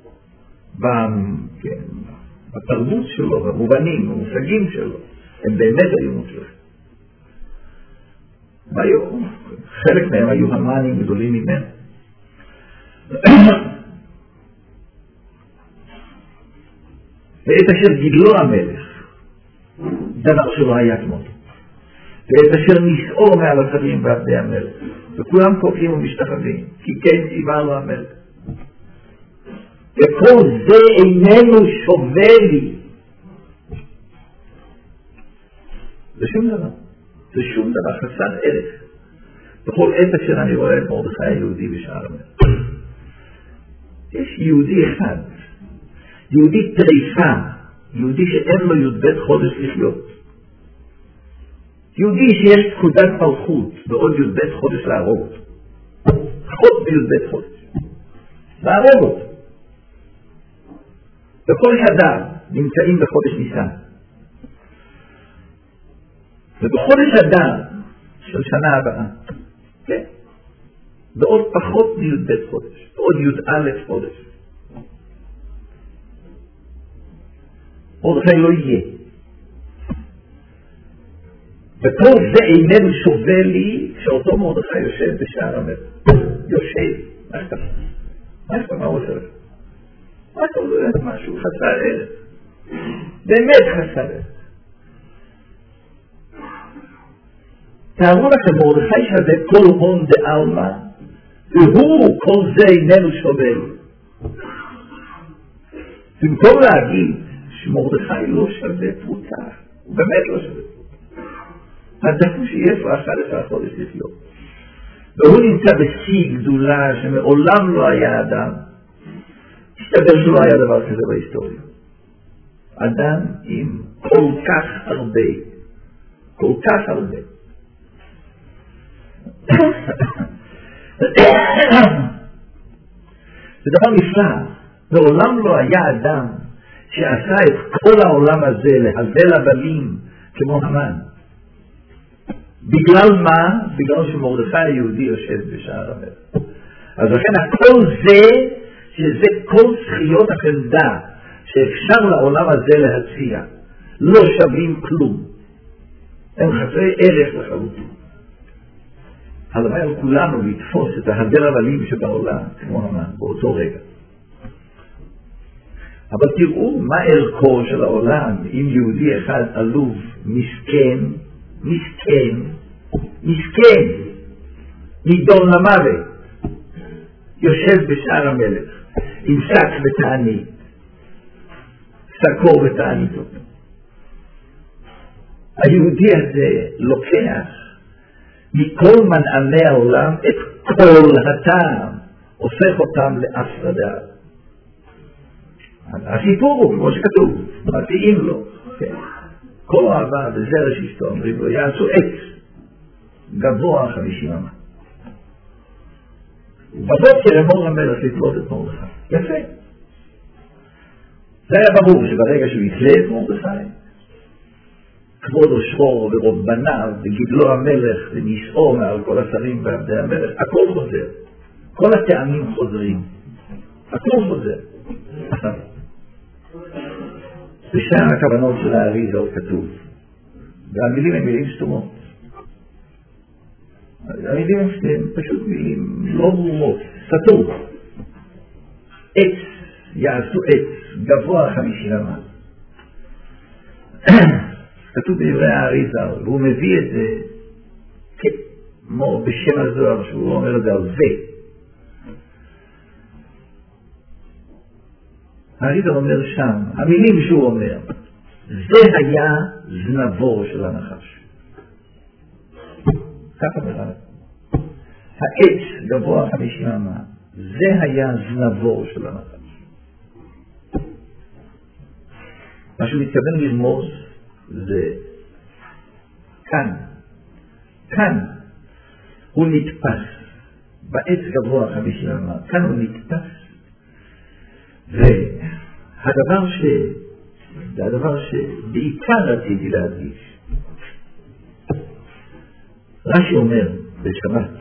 כן, בתרבות שלו, במובנים, במושגים שלו, הם באמת היו מוצלחים. והיו, חלק מהם היו המנים גדולים ממנו. ואת אשר גידלו המלך, דבר שלא היה כמותו, ואת אשר נישאו מעל השרים ועבדי המלך, וכולם קופאים ומשתחווים, כי כן ציווה לו המלך. וכל זה איננו שווה לי. זה שום דבר. זה שום דבר חסר ערך. בכל עת אשר אני רואה את מרדכי היהודי בשער המלך. יש יהודי אחד, יהודי טריפה, יהודי שאין לו י"ב חודש לחיות. יהודי שיש פקודת מלכות ועוד י"ב חודש להרוג. חוד בי"ב חודש. להרוג אותו. וכל אדם נמצאים בחודש ניסן. ובחודש אדם של שנה הבאה, כן? ועוד פחות מי"ב חודש, ועוד י"א חודש. מרדכי לא יהיה. וכל זה איננו שווה לי כשאותו מרדכי יושב בשער המלך. יושב. מה שאתה? מה שאתה? מה הוא עושה לך? מה אתה אומר? משהו חסר ערך. באמת חסר ערך. תארו לכם, מרדכי שווה כל הון דעלמא, והוא כל זה איננו שווה לי. במקום להגיד שמרדכי לא שווה פרוטה, הוא באמת לא שווה פרוטה. הדפו שיש לו אחד עשר חודש לחיות. והוא נמצא בשיא גדולה שמעולם לא היה אדם. תסתבר שלא היה דבר כזה בהיסטוריה. אדם עם כל כך הרבה, כל כך הרבה. זה דבר נפלא. מעולם לא היה אדם שעשה את כל העולם הזה להבל הבלים כמו המן. בגלל מה? בגלל שמרדכי היהודי יושב בשער המלך. אז לכן הכל זה, שזה כל זכיות החמדה שאפשר לעולם הזה להציע, לא שווים כלום. הם חסרי ערך לחלוטין. הלוואי על כולנו לתפוס את ההדר הבלים שבעולם, כמו המן, באותו רגע. אבל תראו מה ערכו של העולם אם יהודי אחד עלוב, מסכן, מסכן, מסכן, נידון למוות, יושב בשער המלך, עם שק ותענית, שקור ותענית אותו. היהודי הזה לוקח מכל מנעמי העולם את כל הטעם, הופך אותם להפרדה. הסיפור הוא, כמו שכתוב, מתאים לו. כן. כל אהבה וזרש אשתו, אומרים לו, יעשו עץ, גבוה חמישים אמה. בבוקר אמור המלך לתלות את מרדכי. יפה. זה היה ברור שברגע שהוא יתלה את מרדכי, כבוד אושרו ורוב בניו וגידלו המלך ונישאו מעל כל השרים ועבדי המלך, הכל חוזר. כל הטעמים חוזרים. הכל חוזר. בשם הכוונות של האריזה עוד כתוב, והמילים הן מילים סתומות. המילים הן פשוט מילים לא ברורות, סתום. עץ, יעשו עץ, גבוה חמישים אמה. כתוב בדברי האריזה, והוא מביא את זה כמו בשם הזוהר, שהוא אומר את זה על זה. האריזה אומר שם, המילים שהוא אומר, זה היה זנבו של הנחש. ככה אומר. העץ גבוה חמישים אמה, זה היה זנבו של הנחש. מה שהוא מתכוון לרמוז זה כאן, כאן הוא נתפס, בעץ גבוה חמישים אמה, כאן הוא נתפס, והדבר ש... זה הדבר שבעיקר רציתי להדגיש. רש"י אומר בשבת,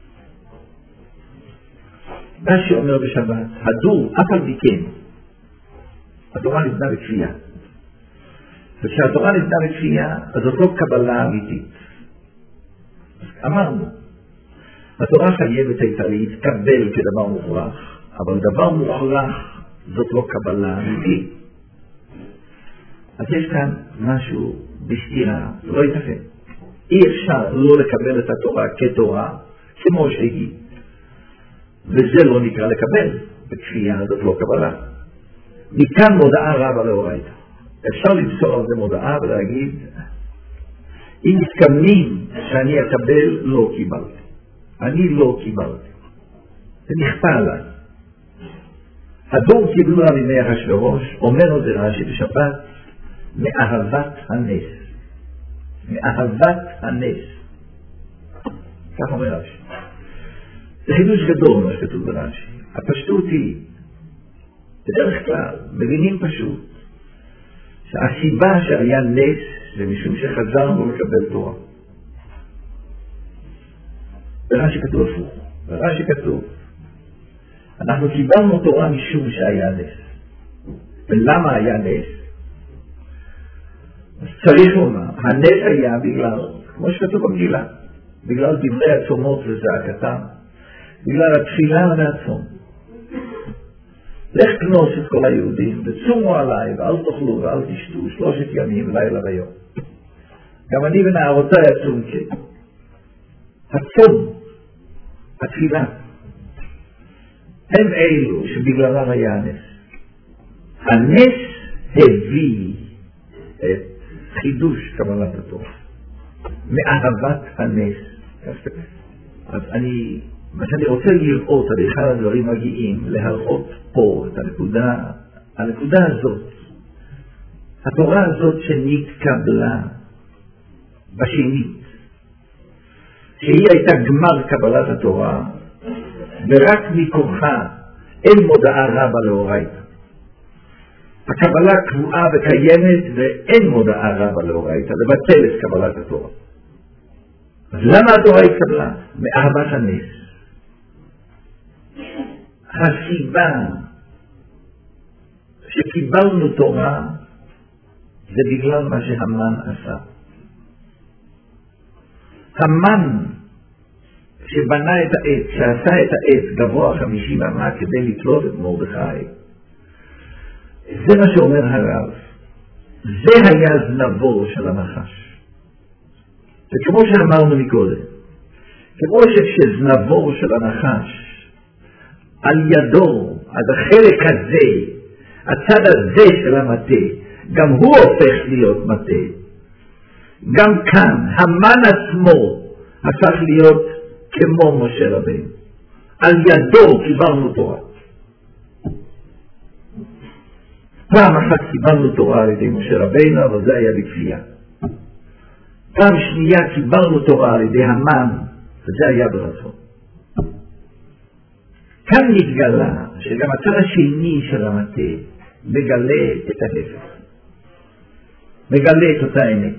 רש"י אומר בשבת, הדור אף על פי כן, התורה ניתנה בכפייה. וכשהתורה ניתנה בכפייה, אז זאת לא קבלה אמיתית. אמרנו, התורה חייבת הייתה להתקבל כדבר מוכרח, אבל דבר מוכרח זאת לא קבלה אמיתית. אז יש כאן משהו בסתירה, לא ייתכן. אי אפשר לא לקבל את התורה כתורה, כמו שהיא. וזה לא נקרא לקבל, בכפייה זאת לא קבלה. מכאן מודעה רבה לאורייתא. אפשר למסור על זה מודעה ולהגיד, אם מתכוונים שאני אקבל, לא קיבלתי. אני לא קיבלתי. זה נכפה עליי. הדור קיבלו על ימי אחשוורוש, אומר את זה רש"י בשבת, מאהבת הנס. מאהבת הנס. כך אומר רש"י. זה חידוש גדול מה שכתוב ברש"י. הפשטות היא, בדרך כלל, מבינים פשוט, שהסיבה שהיה נס זה משום שחזרנו לקבל תורה. ברש"י כתוב הפוך. ברש"י כתוב, אנחנו קיבלנו תורה משום שהיה נס. ולמה היה נס? אז צריך לומר, הנס היה בגלל, כמו שכתוב במגילה, בגלל דברי הצומות וזעקתם, בגלל התפילה והצום. לך כנוס את כל היהודים, וצומו עליי, ואל תאכלו ואל תשתו, שלושת ימים, לילה ויום. גם אני ונערותיי אצום כן. הצום, התפילה, הם אלו שבגללם היה הנס. הנס הביא את חידוש קבלת התורה. מאהבת הנס. אז אני, מה שאני רוצה לראות על אחד הדברים מגיעים, להראות פה את הנקודה, הנקודה הזאת. התורה הזאת שנתקבלה בשנית, שהיא הייתה גמר קבלת התורה, ורק מכוחה אין מודעה רבה לאורייתא. הקבלה קבועה וקיימת ואין מודעה רבה לאורייתא, לבטל את קבלת התורה. אז למה התורה התקבלה? מאהבת הנס. הסיבה שקיבלנו תורה זה בגלל מה שהמן עשה. המן שבנה את העץ, שעשה את העץ גבוה חמישים אמה כדי לתלות את מרדכי, זה מה שאומר הרב, זה היה זנבו של הנחש. וכמו שאמרנו מקודם, כמו שזנבו של הנחש על ידו, עד החלק הזה, הצד הזה של המטה, גם הוא הופך להיות מטה. גם כאן, המן עצמו הפך להיות כמו משה רבינו. על ידו קיבלנו תורה. פעם אחת קיבלנו תורה על ידי משה רבינו, אבל זה היה בכפייה. פעם שנייה קיבלנו תורה על ידי המן, וזה היה ברצון. כאן נתגלה שגם הצד השני של המטה מגלה את ההפך. מגלה את אותה אמת.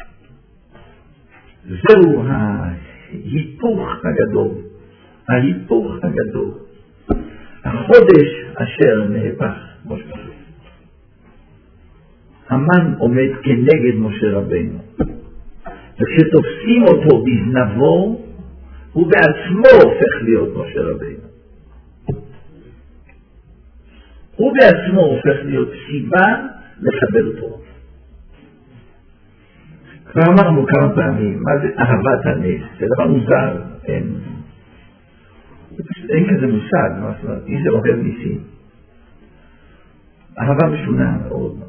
זהו ההיפוך הגדול. ההיפוך הגדול. החודש אשר נהפך משה רבינו. המן עומד כנגד משה רבינו. וכשתופסים אותו בזנבו, הוא בעצמו הופך להיות משה רבינו. הוא בעצמו הופך להיות סיבה לקבל תורה. כבר אמרנו כמה פעמים, מה זה אהבת הנס? זה דבר מוזר, אין, אין כזה מושג, מה זאת אומרת, מי זה אוהב ניסים? אהבה משונה מאוד.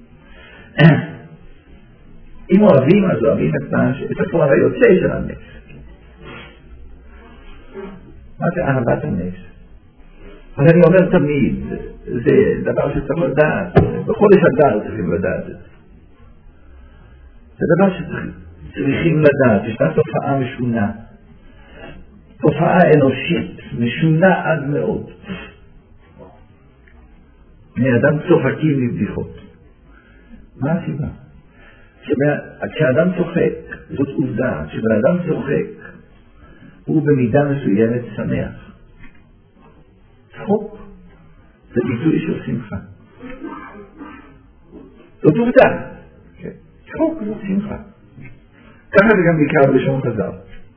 אם אוהבים, אז אוהבים את הפועל היוצא של הנס. מה זה אהבת הנס? אז אני אומר תמיד, זה דבר שצריך לדעת, בחודש אדר צריכים לדעת את זה. זה דבר שצריכים לדעת, ישנה תופעה משונה, תופעה אנושית, משונה עד מאוד. מאדם צוחקים מבדיחות. מה הסיבה? כשאדם צוחק, זאת עובדה, כשאדם צוחק, הוא במידה מסוימת שמח. צחוק זה ביטוי של שמחה. זאת עובדה. צחוק זה שמחה. ככה זה גם נקרא בלשון חז"ל.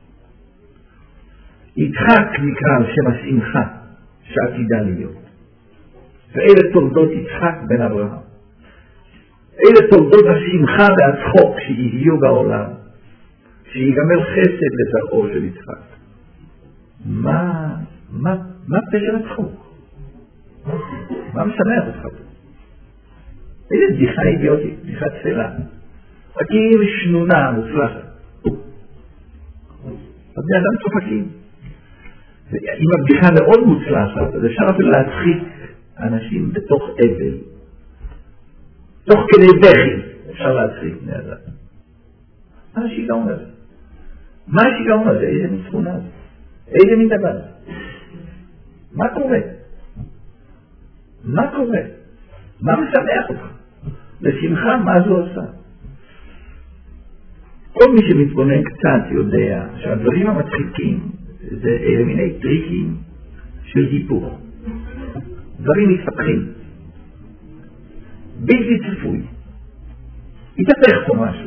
יצחק נקרא על שם השמחה שעתידה להיות. ואלה תולדות יצחק בן אברהם. אלה תולדות השמחה והצחוק שיהיו בעולם. שיגמר חסד לזרעו של יצחק. מה, מה, מה פשר הצחוק? מה משמח אותך פה? איזה בדיחה אידיוטית, בדיחה תפלה. רק היא שנונה, מוצלחת. אז בני אדם צוחקים. אם הבדיחה מאוד מוצלחת, אז אפשר אפילו להצחיק אנשים בתוך אבל. תוך כדי בכי אפשר להצחיק בני אדם. מה השיגעון הזה? מה השיגעון הזה? איזה מצפונה זה? איזה מין דבר? מה קורה? מה קורה? מה משמח אותך? לשמחה מה זו עושה? כל מי שמתבונן קצת יודע שהדברים המצחיקים זה אלה מיני טריקים של היפוך. דברים מתפתחים. בלתי צפוי. יתהפך פה משהו.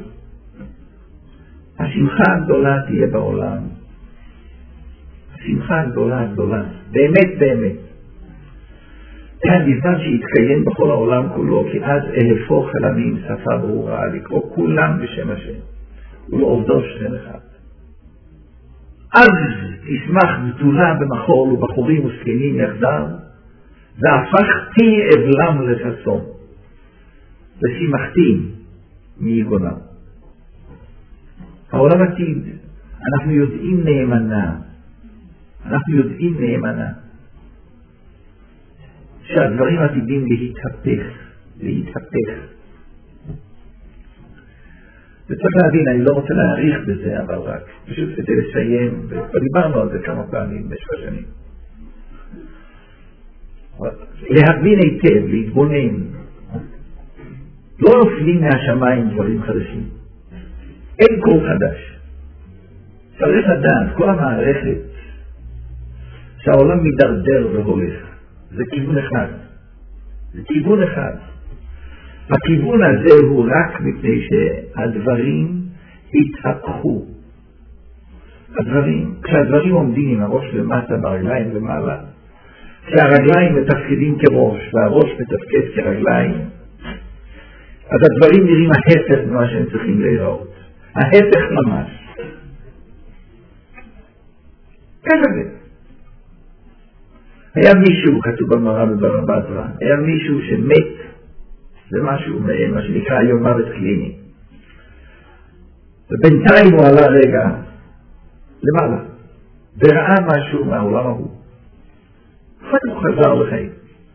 השמחה הגדולה תהיה בעולם. השמחה הגדולה הגדולה. באמת באמת. בזמן שיתקיים בכל העולם כולו, כי אז אהפוך אל עמים שפה ברורה, לקרוא כולם בשם השם, ולעובדו שם אחד. אז תשמח גדולה במחול ובחורים וסכנים יחדיו, והפכתי אבלם לששון, ושימחתי מיגונם. העולם עתיד, אנחנו יודעים נאמנה, אנחנו יודעים נאמנה, שהדברים עתידים להתהפך, להתהפך. וצריך להבין, אני לא רוצה להעריך בזה, אבל רק פשוט כדי לסיים, ודיברנו על זה כמה פעמים בשבע שנים. להבין היטב, להתבונן, לא נופלים מהשמיים דברים חדשים. אין קול חדש. צריך לדעת, כל המערכת שהעולם מדרדר והולך, זה כיוון אחד. זה כיוון אחד. הכיוון הזה הוא רק מפני שהדברים התהפכו. הדברים, כשהדברים עומדים עם הראש למטה, ברגליים למעלה, כשהרגליים מתפקדים כראש והראש מתפקד כרגליים, אז הדברים נראים ההפך ממה שהם צריכים להיראות. ההפך ממש. ככה זה. היה מישהו, כתוב במראה בבבא בתרא, היה מישהו שמת, זה משהו, מה שנקרא היום מוות קליני. ובינתיים הוא עלה רגע למעלה, וראה משהו מהעולם ההוא. אחר כך הוא חזר לחיים.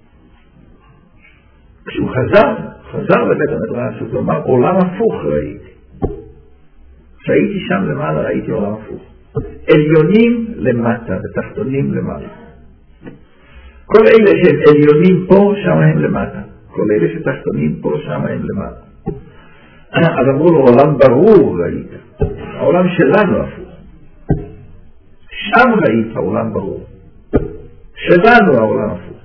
כשהוא חזר, חזר לבית המדרש, הוא אמר, עולם הפוך ראיתי. כשהייתי שם למעלה ראיתי עולם הפוך. עליונים למטה ותחתונים למעלה. כל אלה שהם עליונים פה, שם הם למטה. כל אלה שתחתונים פה, שם הם למטה. אז אמרו לו, עולם ברור ראית. העולם שלנו הפוך. שם ראית העולם ברור. שלנו העולם הפוך.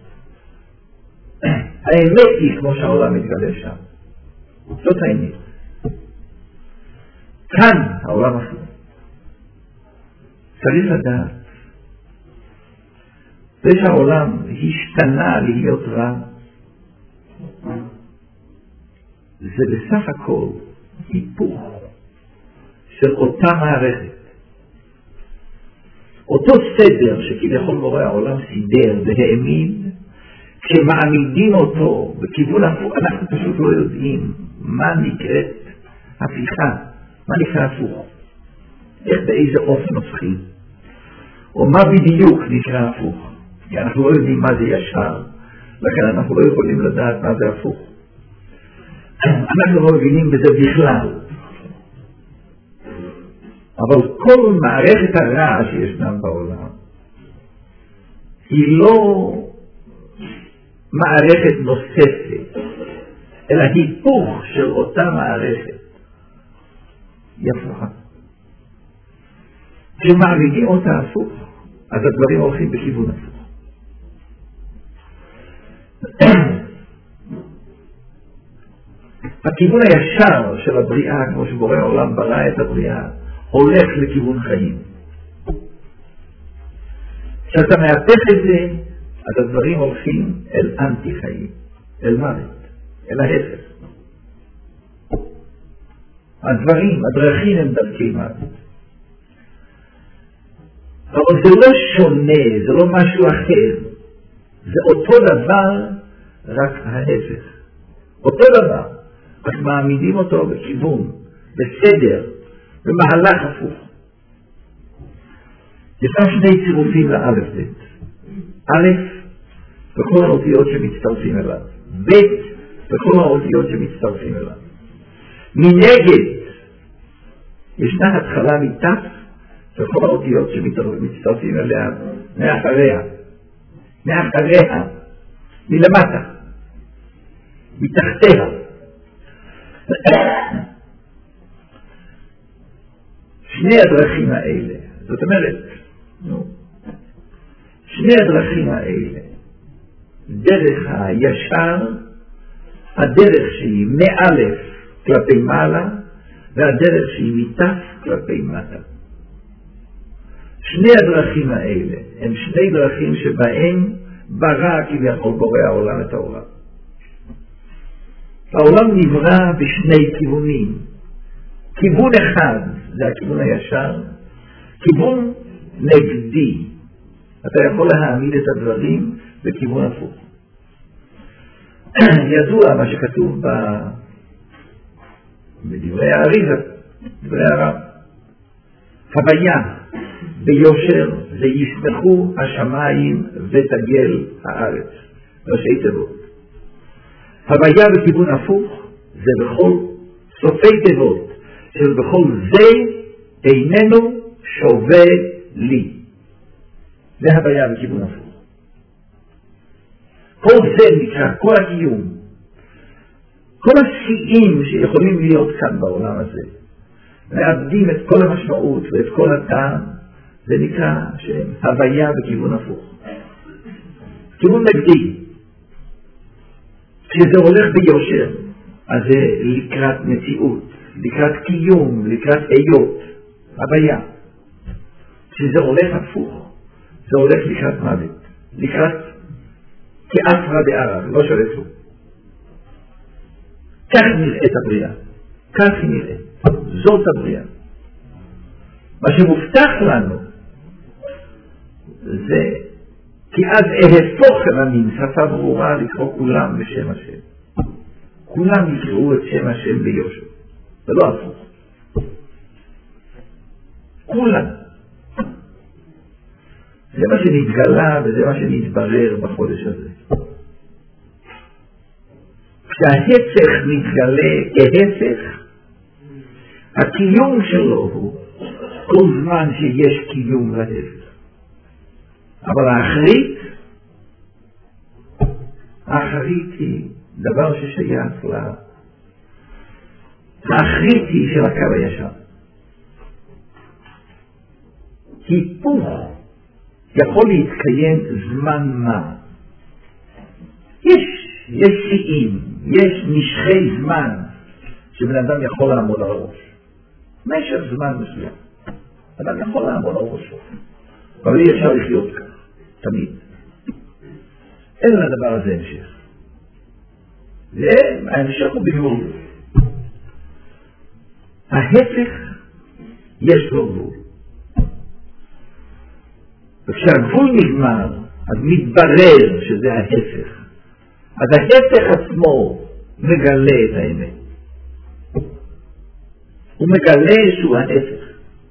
האמת היא כמו שהעולם מתגלה שם. זאת האמת. כאן העולם הפוך. צריך לדעת. זה שהעולם השתנה להיות רע, זה בסך הכל היפוך של אותה מערכת. אותו סדר שכביכול בורא העולם סידר והאמין, כשמעמידים אותו בכיוון הפוך, אנחנו פשוט לא יודעים מה נקראת הפיכה, מה נקרא הפוך, איך באיזה אופן הופכים, או מה בדיוק נקרא הפוך. כי אנחנו לא יודעים מה זה ישר, לכן אנחנו לא יכולים לדעת מה זה הפוך. אנחנו לא מבינים בזה בכלל. אבל כל מערכת הרע שישנם בעולם היא לא מערכת נוספת, אלא היפוך של אותה מערכת. היא הפוכה. כשמעמידים אותה הפוך, אז הדברים הולכים בכיוון הפוך. הכיוון הישר של הבריאה, כמו שבורא העולם ברא את הבריאה, הולך לכיוון חיים. כשאתה מהפך את זה, אז הדברים הולכים אל אנטי חיים, אל מוות, אל ההפך. הדברים, הדרכים הם דרכי מוות. אבל זה לא שונה, זה לא משהו אחר. זה אותו דבר, רק ההפך. אותו דבר, רק מעמידים אותו בכיוון, בסדר, במהלך הפוך. ישנם שני צירופים לאלף בית. א', בכל האותיות שמצטרפים אליו. ב', בכל האותיות שמצטרפים אליו. מנגד, ישנה התחלה מתף, בכל האותיות שמצטרפים אליה, מאחריה. מאחריה, מלמטה, מתחתיה. שני הדרכים האלה, זאת אומרת, נו, שני הדרכים האלה, דרך הישר, הדרך שהיא מאלף כלפי מעלה, והדרך שהיא מתף כלפי מטה. שני הדרכים האלה הם שני דרכים שבהם ברא כביכול בורא העולם את העולם. העולם נברא בשני כיוונים. כיוון אחד זה הכיוון הישר, כיוון נגדי. אתה יכול להעמיד את הדברים בכיוון הפוך. ידוע מה שכתוב בדברי האריזה, דברי הרב. הוויה ביושר זה ישמחו השמיים ותגל הארץ. ראשי תיבות. הוויה בכיוון הפוך זה בכל סופי תיבות של בכל זה איננו שווה לי. זה הוויה בכיוון הפוך. כל זה נקרא, כל הקיום, כל השיאים שיכולים להיות כאן בעולם הזה, מאבדים את כל המשמעות ואת כל הטעם, זה נקרא הוויה בכיוון הפוך. כיוון נגדי. כשזה הולך ביושר, אז זה לקראת מציאות, לקראת קיום, לקראת היות, הוויה. כשזה הולך הפוך, זה הולך לקראת מוות, לקראת כאפרה דארץ, לא שווה כלום. כך נראית הבריאה, כך היא נראית, זאת הבריאה. מה שמובטח לנו זה כי אז אהפוך רמים, שפה ברורה לקרוא כולם בשם השם. כולם יקראו את שם השם ביושר, זה לא הפוך. כולם. זה מה שנתגלה וזה מה שנתברר בחודש הזה. כשההפך מתגלה כהפך, הקיום שלו הוא כל זמן שיש קיום להפך. אבל האחרית, האחרית היא דבר ששייך לה. האחרית היא של הקו הישר. היפוך יכול להתקיים זמן מה. יש, יש שיאים, יש משכי זמן שבן אדם יכול לעמוד על הראש. משך זמן מסוים. אדם יכול לעמוד על ראשו. אבל אי אפשר לחיות כך, תמיד. אין לדבר הזה המשך. וההמשך הוא בגבול. ההפך יש לו גבול. וכשהגבול נגמר, אז מתברר שזה ההפך. אז ההפך עצמו מגלה את האמת. הוא מגלה שהוא ההפך.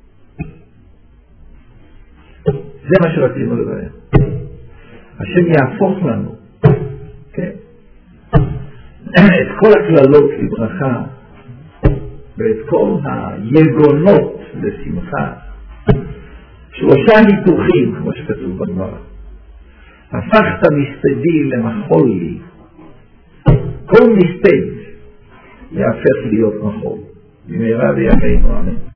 זה מה שרצינו לדבר. השם יהפוך לנו, כן? את כל הכללות לברכה ואת כל היגונות לשמחה, שלושה היתוכים, כמו שכתוב בגמרא. הפכת מספדי למחול לי. כל מספד יהפך להיות מחול. במהרה בימינו אמן.